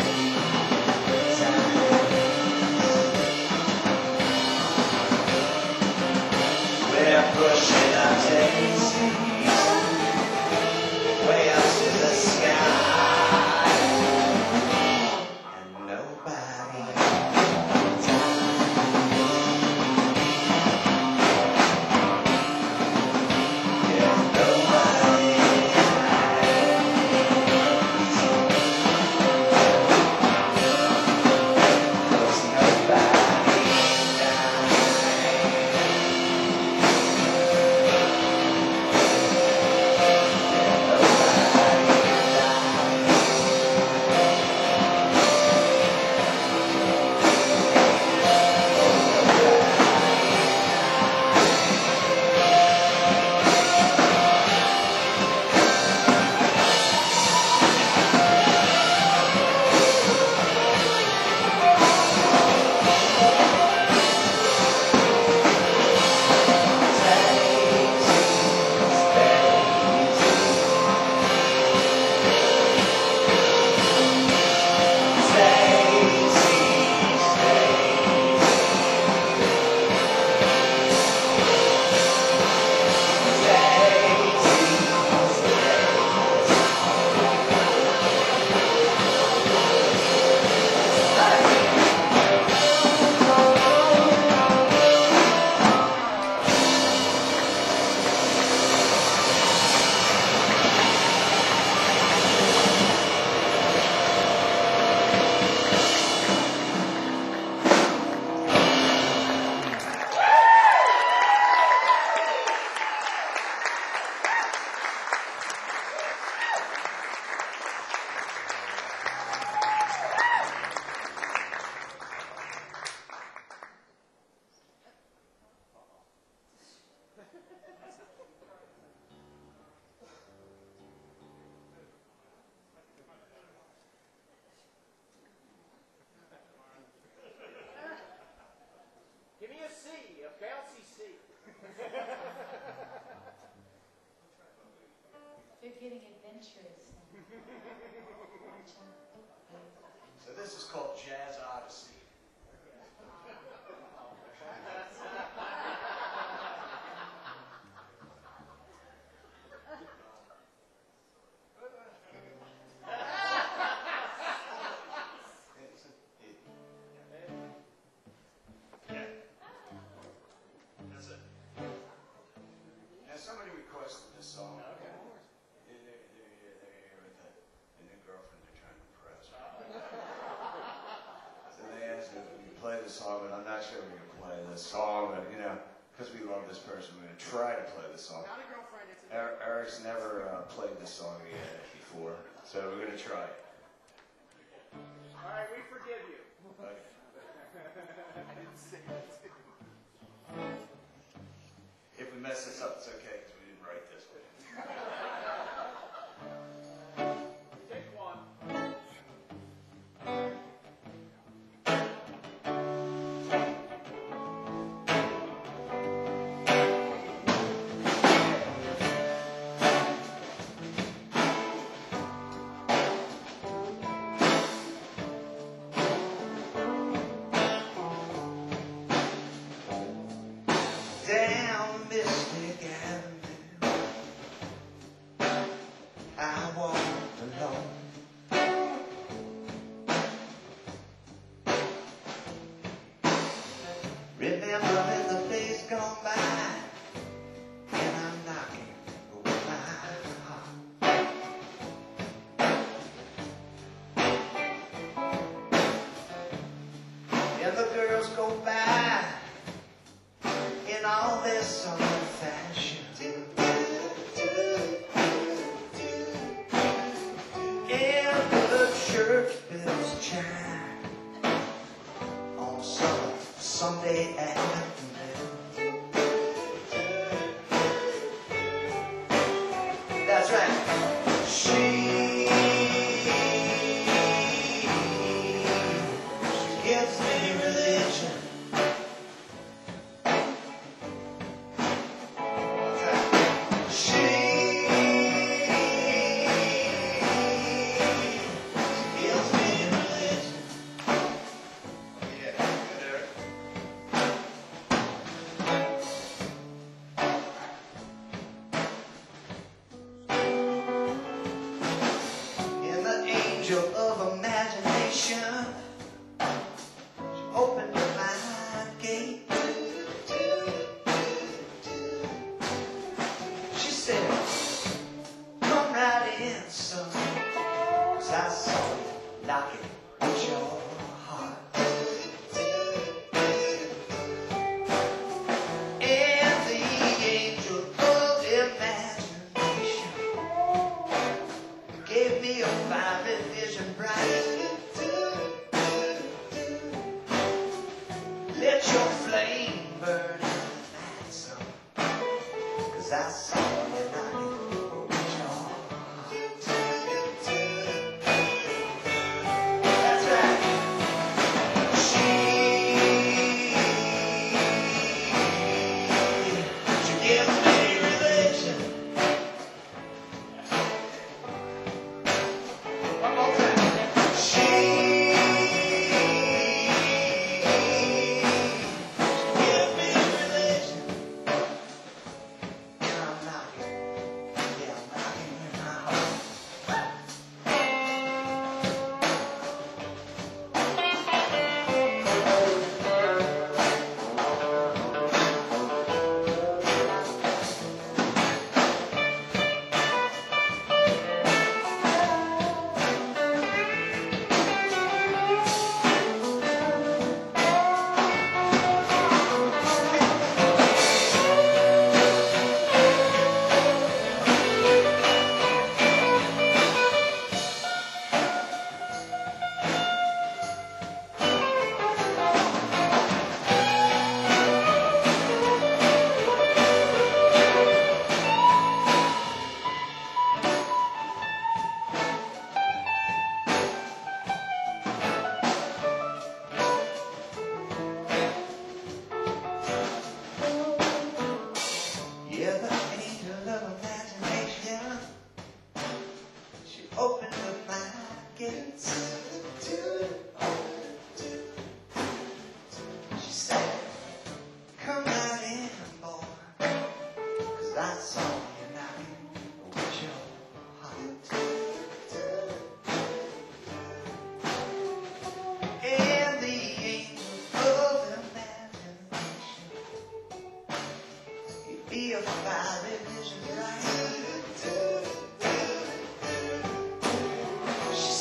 we're pushing our daisies way up to the sky, and nobody yeah, nobody cause nobody Give me a C, a bouncy C. They're getting adventurous now. Watch out. So this is called Jazz Odyssey. That's it. Now somebody requested this song. Okay. They're here with the new girlfriend they're trying to impress. So they asked if we could play the song, but I'm not sure we can play this song, but because we love this person, we're going to try to play the song. Not a girlfriend, it's a... Eric's never played this song yet before, so we're going to try. All right, we forgive you. Okay. I didn't say that. If we mess this up, it's okay, because we didn't write this one. Take one. down Mystic Avenue, I walked alone. Remembering the days gone by, and I'm knocking with my heart. And the girls go by in all their summer fashion. And the church bells chime on summer Sunday afternoon. That's right. She gives me religion. She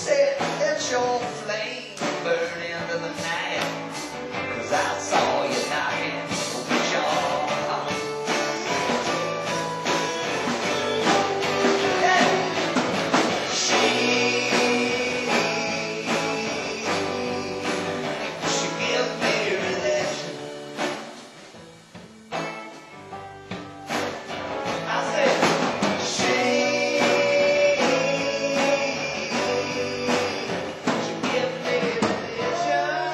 said, let your flame burn into the night, 'cause I saw you knocking with your heart. She gave me religion. I said, she gave me religion.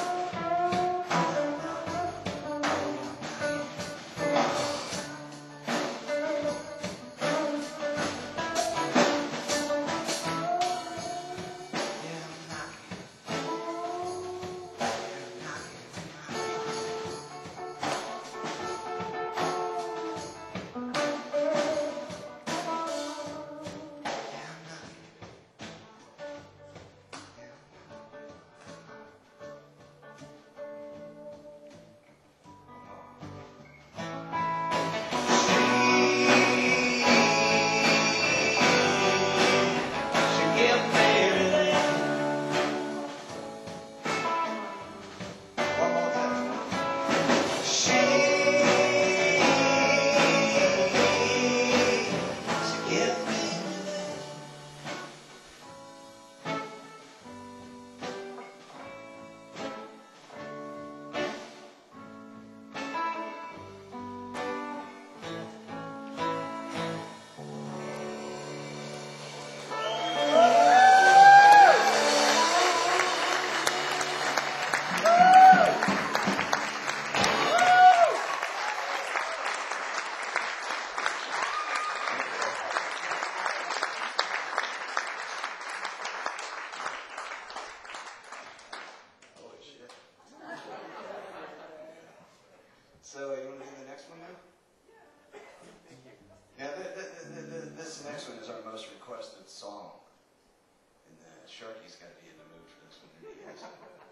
She gave me religion. One more time. She gave me religion. Holy shit. So, you want to do the next one now? Yeah, this next one is our most requested song. And Sharky's got to be in the mood for this one. He is.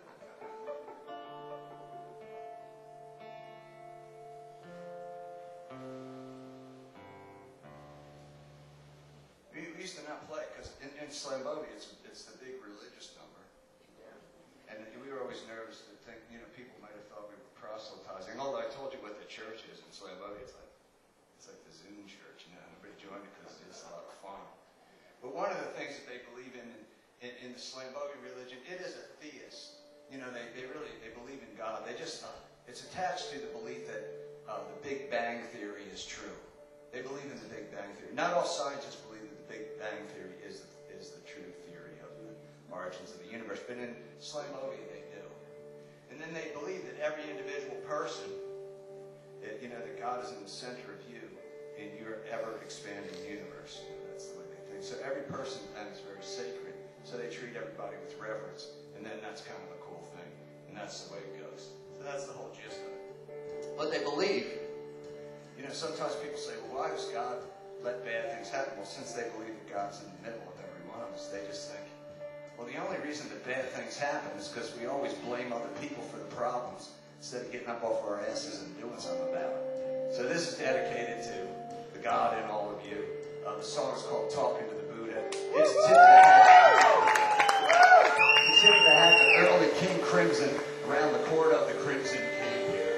We used to not play because in Slambovi it's the big religious number. And we were always nervous to think, people might have thought we were proselytizing. Although I told you what the church is in Slambovi, it's like the Zoom church, everybody joined it because it's a lot of fun. But one of the things that they believe in the Slambovi religion, it is a theist. They believe in God. It's attached to the belief that the Big Bang Theory is true. They believe in the Big Bang Theory. Not all scientists believe that the Big Bang Theory is the true theory of the origins of the universe, but in Slambovi they do. And then they believe that every individual person, that God is in the center of you in your ever-expanding universe. That's the way they think. So every person then is very sacred. So they treat everybody with reverence, and then that's kind of a cool thing, and that's the way it goes. So that's the whole gist of it. But they believe, sometimes people say, well, why does God let bad things happen? Well, since they believe that God's in the middle of every one of us, they just think, well, the only reason that bad things happen is because we always blame other people for the problems instead of getting up off our asses and doing something about it. So this is dedicated to the God in all of you. The song is called Talking to the Buddha. It's considered to have the early King Crimson around the court of the Crimson King here.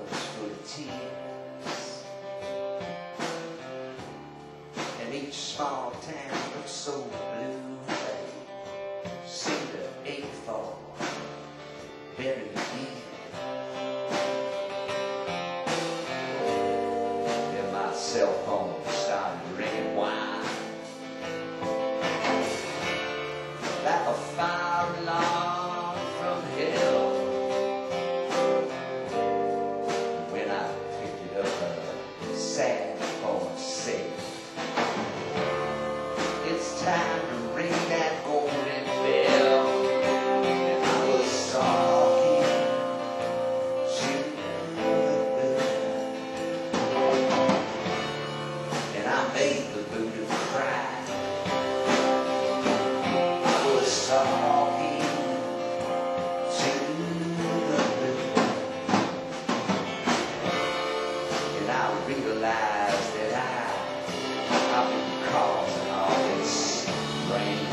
was full of tears, and each small town looked so blue. They seemed to ache for buried dead. Then my cell phone started ringing wide, like a fire alarm from hell. When I picked it up, a sad voice said, "It's time to ring that golden bell." And I was talking to the Buddha, and I made the Buddha cry. I was talking to the Buddha, and I realized that I've been causing all this rain.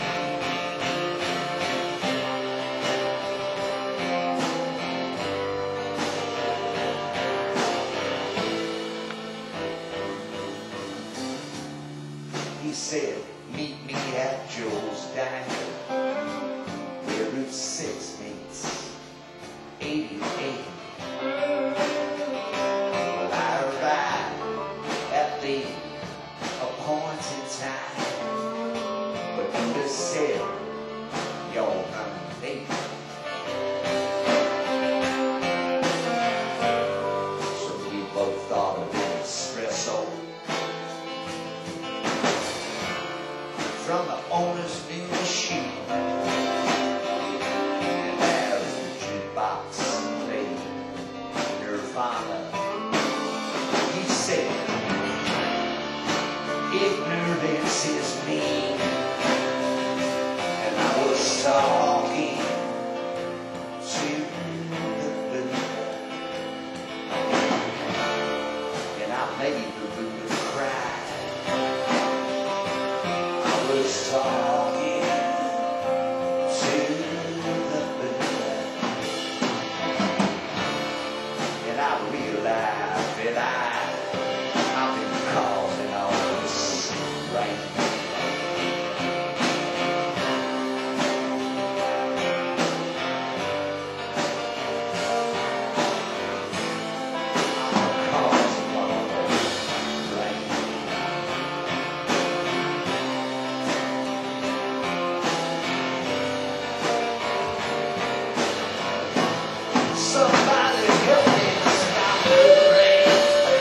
He said, "Meet me at Joe's Diner, where Route 6 meets 88. Well, I arrived at the appointed time, but Buddha said, "You're running late." So we both thought of an espresso from the owner's new machine, and as the jukebox played Nirvana, he said, "Ignorance is mean," and I was talking to the Buddha, and I made the Buddha cry. I was talking to the Buddha, and I realized that I've been causing all this rain. I'm causing all this rain. Somebody help me stop the rain.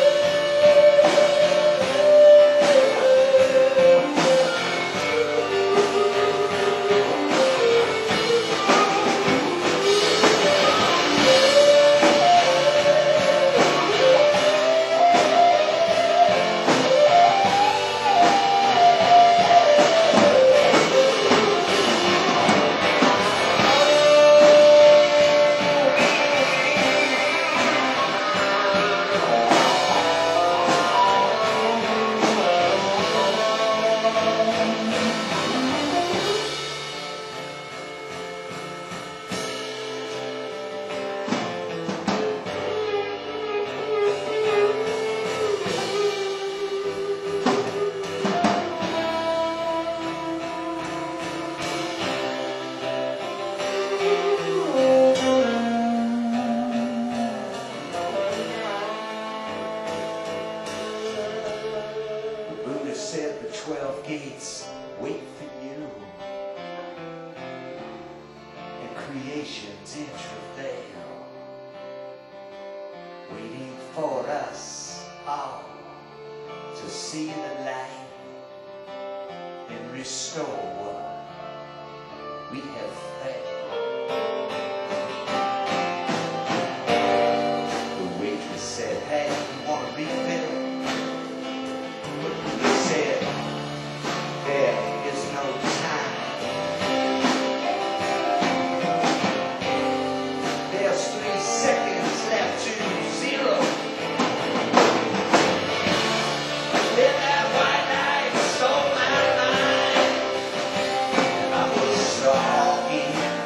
The Buddha said the 12 gates wait for you, and creation's in travail, waiting for us all to see the light and restore what we have failed. The waitress said, "Hey, you want to refill?" But Buddha said, "There is no time. There's 3 seconds left to 0. Then that white light stole my mind, and I was talking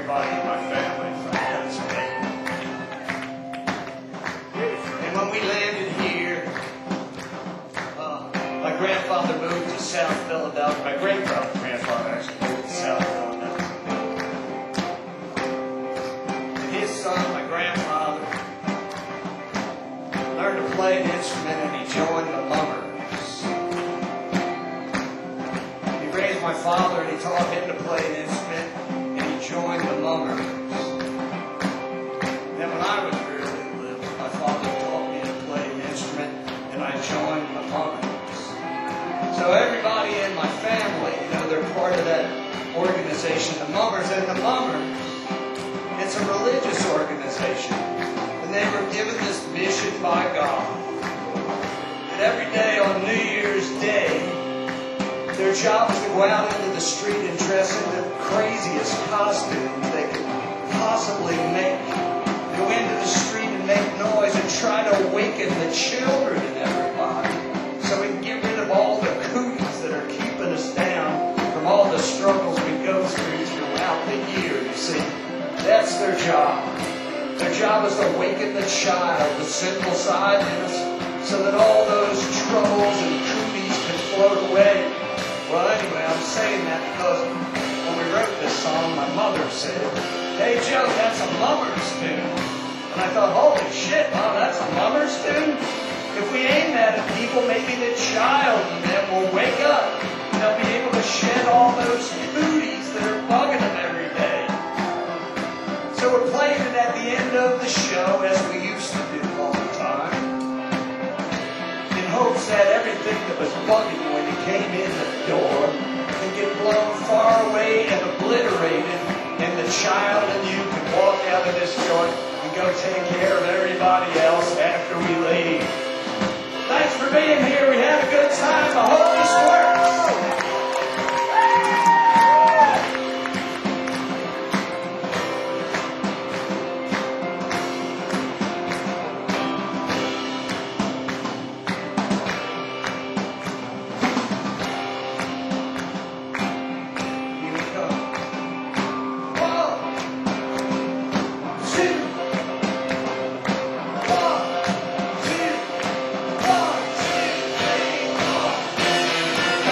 everybody in my family. So that's great. And when we landed here, my grandfather moved to South Philadelphia. My great-grandfather actually moved to South Philadelphia. And his son, my grandfather, learned to play an instrument and he joined the Mummers. He raised my father and he taught him to play an instrument and he joined the Mummers. Then when I was really little, my father taught me to play an instrument and I joined the Mummers. So everybody in my family, they're part of that organization, the Mummers. And the Mummers, it's a religious organization. And they were given this mission by God. That every day on New Year's Day, their job was to go out into the street and dress in the craziest costumes they could possibly make. Go into the street and make noise and try to awaken the children and everybody. So we can get rid of all the cooties that are keeping us down from all the struggles we go through throughout the year, you see. That's their job. Their job is to awaken the child, the sinful side in us, so that all those troubles and cooties can float away. Well, anyway, I'm saying that because when we wrote this song, my mother said, "Hey, Joe, that's a Mummers tune." And I thought, holy shit, Mom, that's a Mummers tune? If we aim that at people, maybe the child in them will wake up and they'll be able to shed all those cooties that are bugging them every day. So we're playing it at the end of the show, as we used to do all the time, in hopes that everything that was bugging you when you came in the door can get blown far away and obliterated, and the child and you can walk out of this joint and go take care of everybody else after we leave. Thanks for being here. We had a good time. I hope this works. Here we go. 1, 2. 1, 2. 1, 2, 3, 4.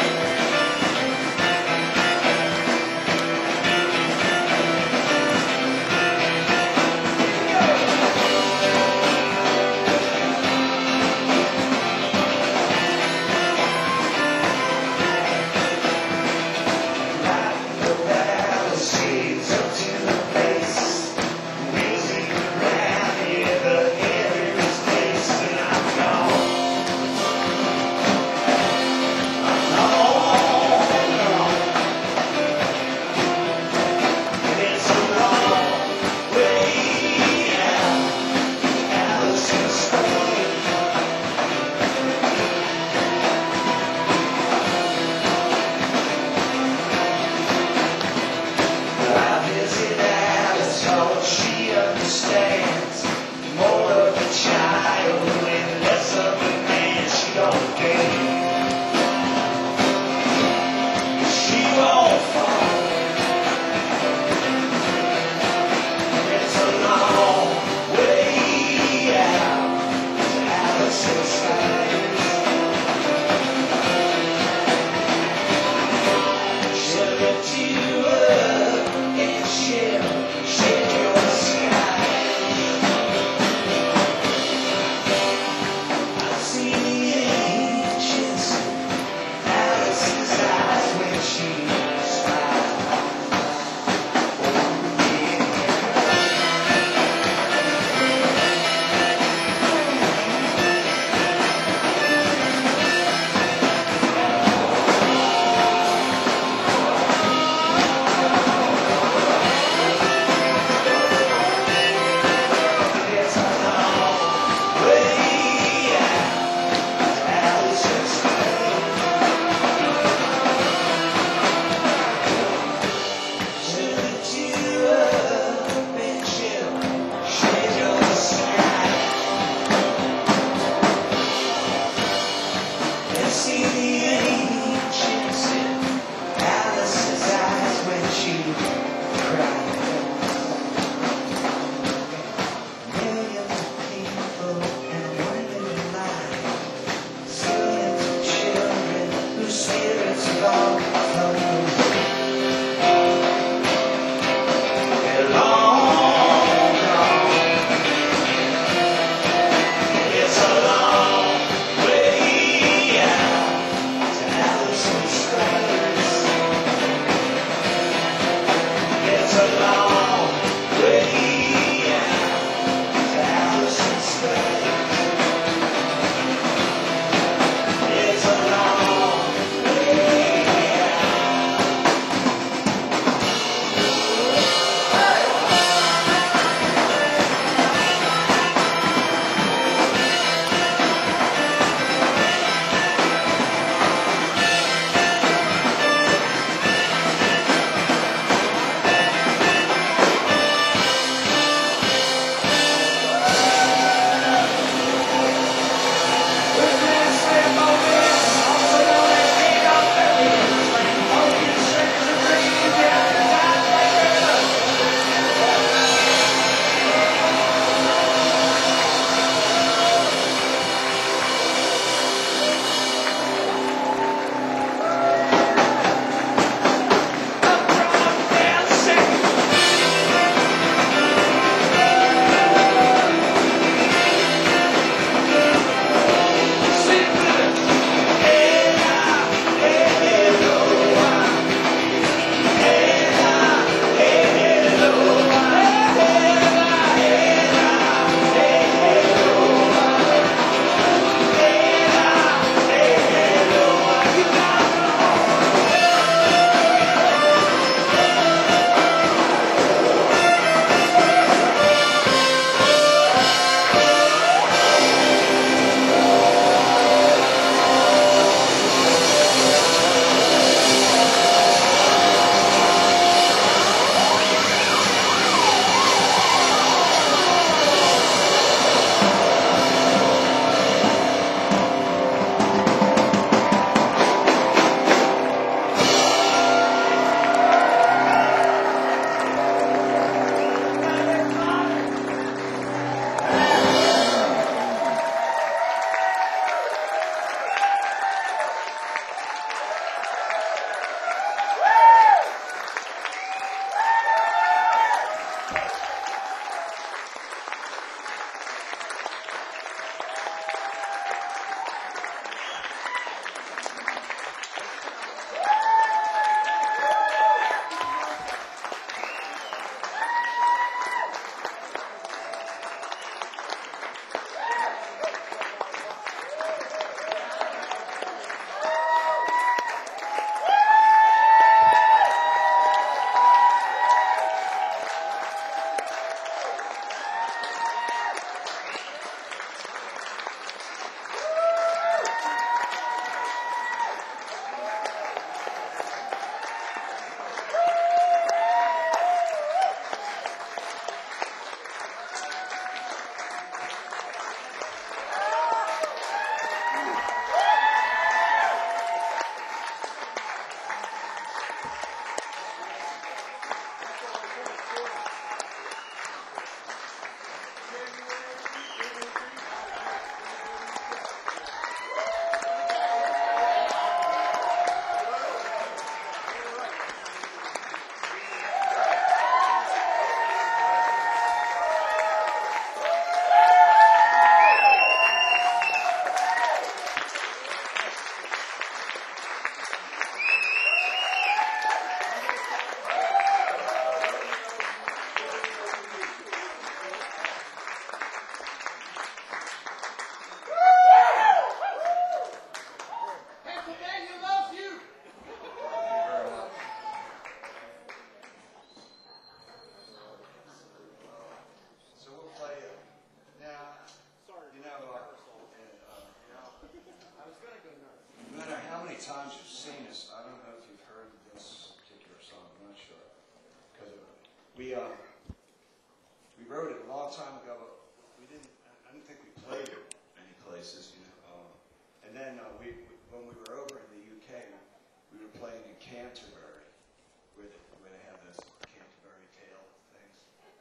wrote it a long time ago, but we didn't. I don't think we played it many places, you know. And then when we were over in the UK, we were playing in Canterbury, where they have those Canterbury Tale things.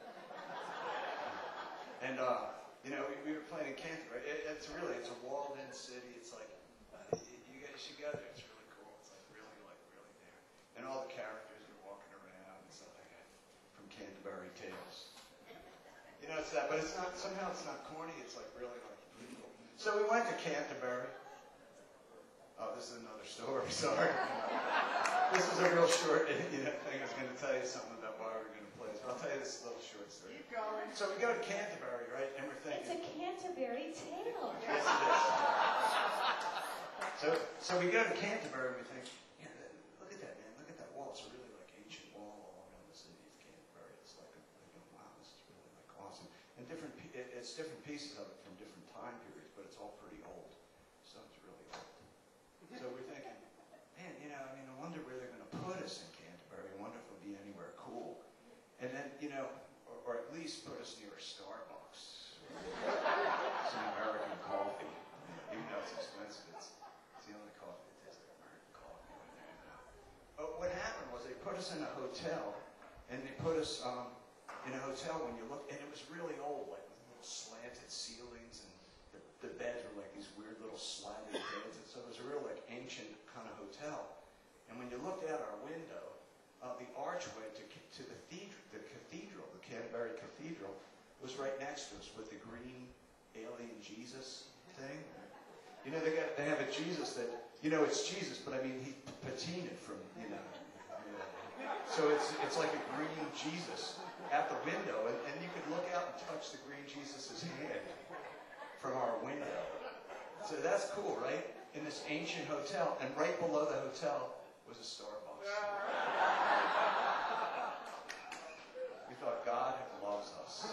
And you know, we were playing in Canterbury. It's a walled-in city. It's like you guys should go there. It's really cool. It's like really there. And all the characters are walking around and stuff like that from Canterbury Tales. You know, it's that, but it's not, somehow it's not corny, it's like really cool. So we went to Canterbury. Oh, this is another story, sorry. This is a real short, thing. I was going to tell you something about why we were going to play this, but I'll tell you this little short story. Keep going. So we go to Canterbury, right, and we're thinking. It's a Canterbury Tale. Yes, it is. So we go to Canterbury and we think, yeah, look at that, man, look at that wall. It's a really like ancient wall all around the city of Canterbury. It's like, wow, this is really like awesome. And it's different pieces of it from different time periods, but it's all pretty old. So it's really old. So we're thinking, man, you know, I mean, I wonder where they're going to put us in Canterbury. I wonder if it'll be anywhere cool. And then, you know, or at least put us near a Starbucks. Some American coffee. Even though it's expensive, it's the only coffee that tastes like American coffee in there. But what happened was they put us in a hotel, and they put us in a hotel when you look, and it was really old, like with little slanted ceilings, and the beds were like these weird little sliding beds, and so it was a real like ancient kind of hotel. And when you looked out our window, the archway to the cathedral, the Canterbury Cathedral, was right next to us with the green alien Jesus thing. You know, they have a Jesus that, you know, it's Jesus, but I mean, he patinaed from, you know. So it's like a green Jesus at the window, and you could look out and touch the green Jesus' hand from our window. So that's cool, right? In this ancient hotel, and right below the hotel was a Starbucks. We thought God loves us.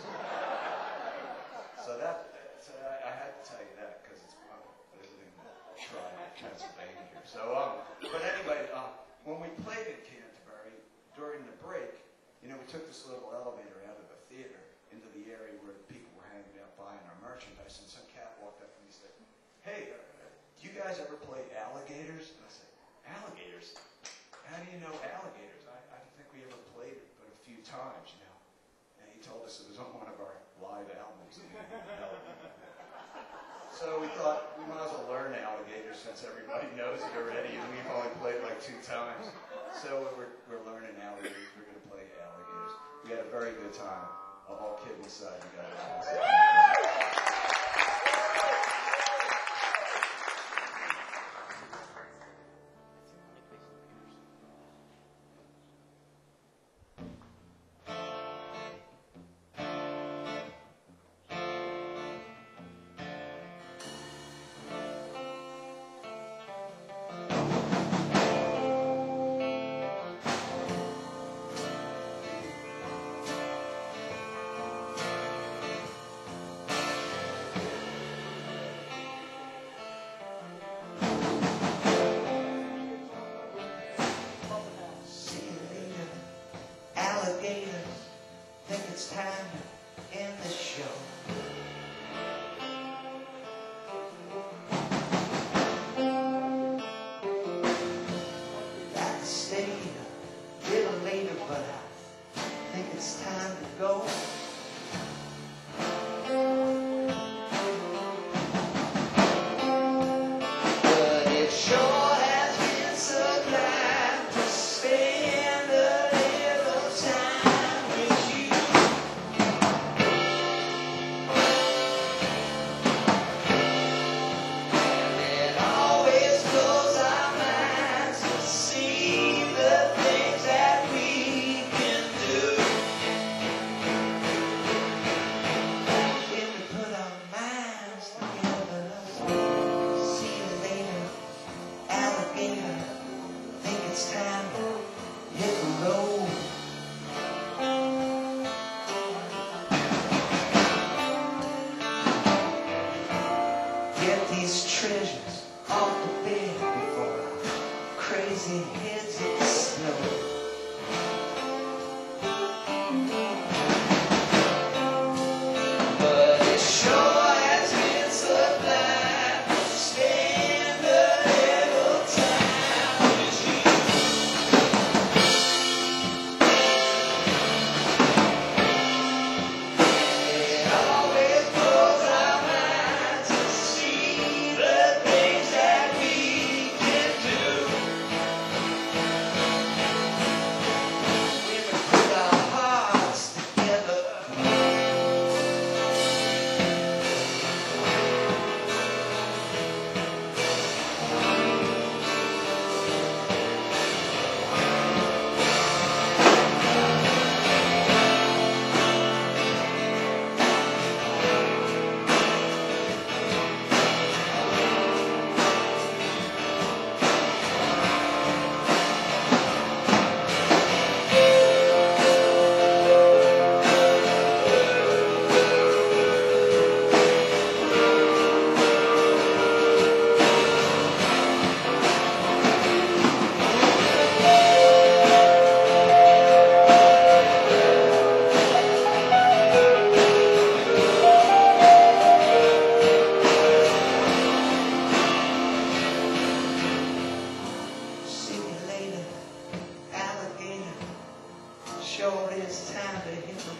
So I had to tell you that because it's visiting Pennsylvania here. So, but anyway, when we played in Canterbury during the break, you know, we took this little elevator out of the theater into the area where the people were hanging out buying our merchandise, and some cat walked up and he said, "Hey, do you guys ever play alligators?" And I said, "Alligators? How do you know alligators? I don't think we ever played it, but a few times, you know." And he told us it was on one of our live albums. So we thought we might as well learn alligators since everybody knows it already, and we've only played like 2 times. So we're learning alligators. We're going to play alligators. We had a very good time. All kidding aside, we got a chance. Think it's time to end the show. Like to stay a little later, but I think it's time to go. But it sure has been sublime to spend a little time with you. It always blows our minds to see the things that we can do.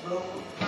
road.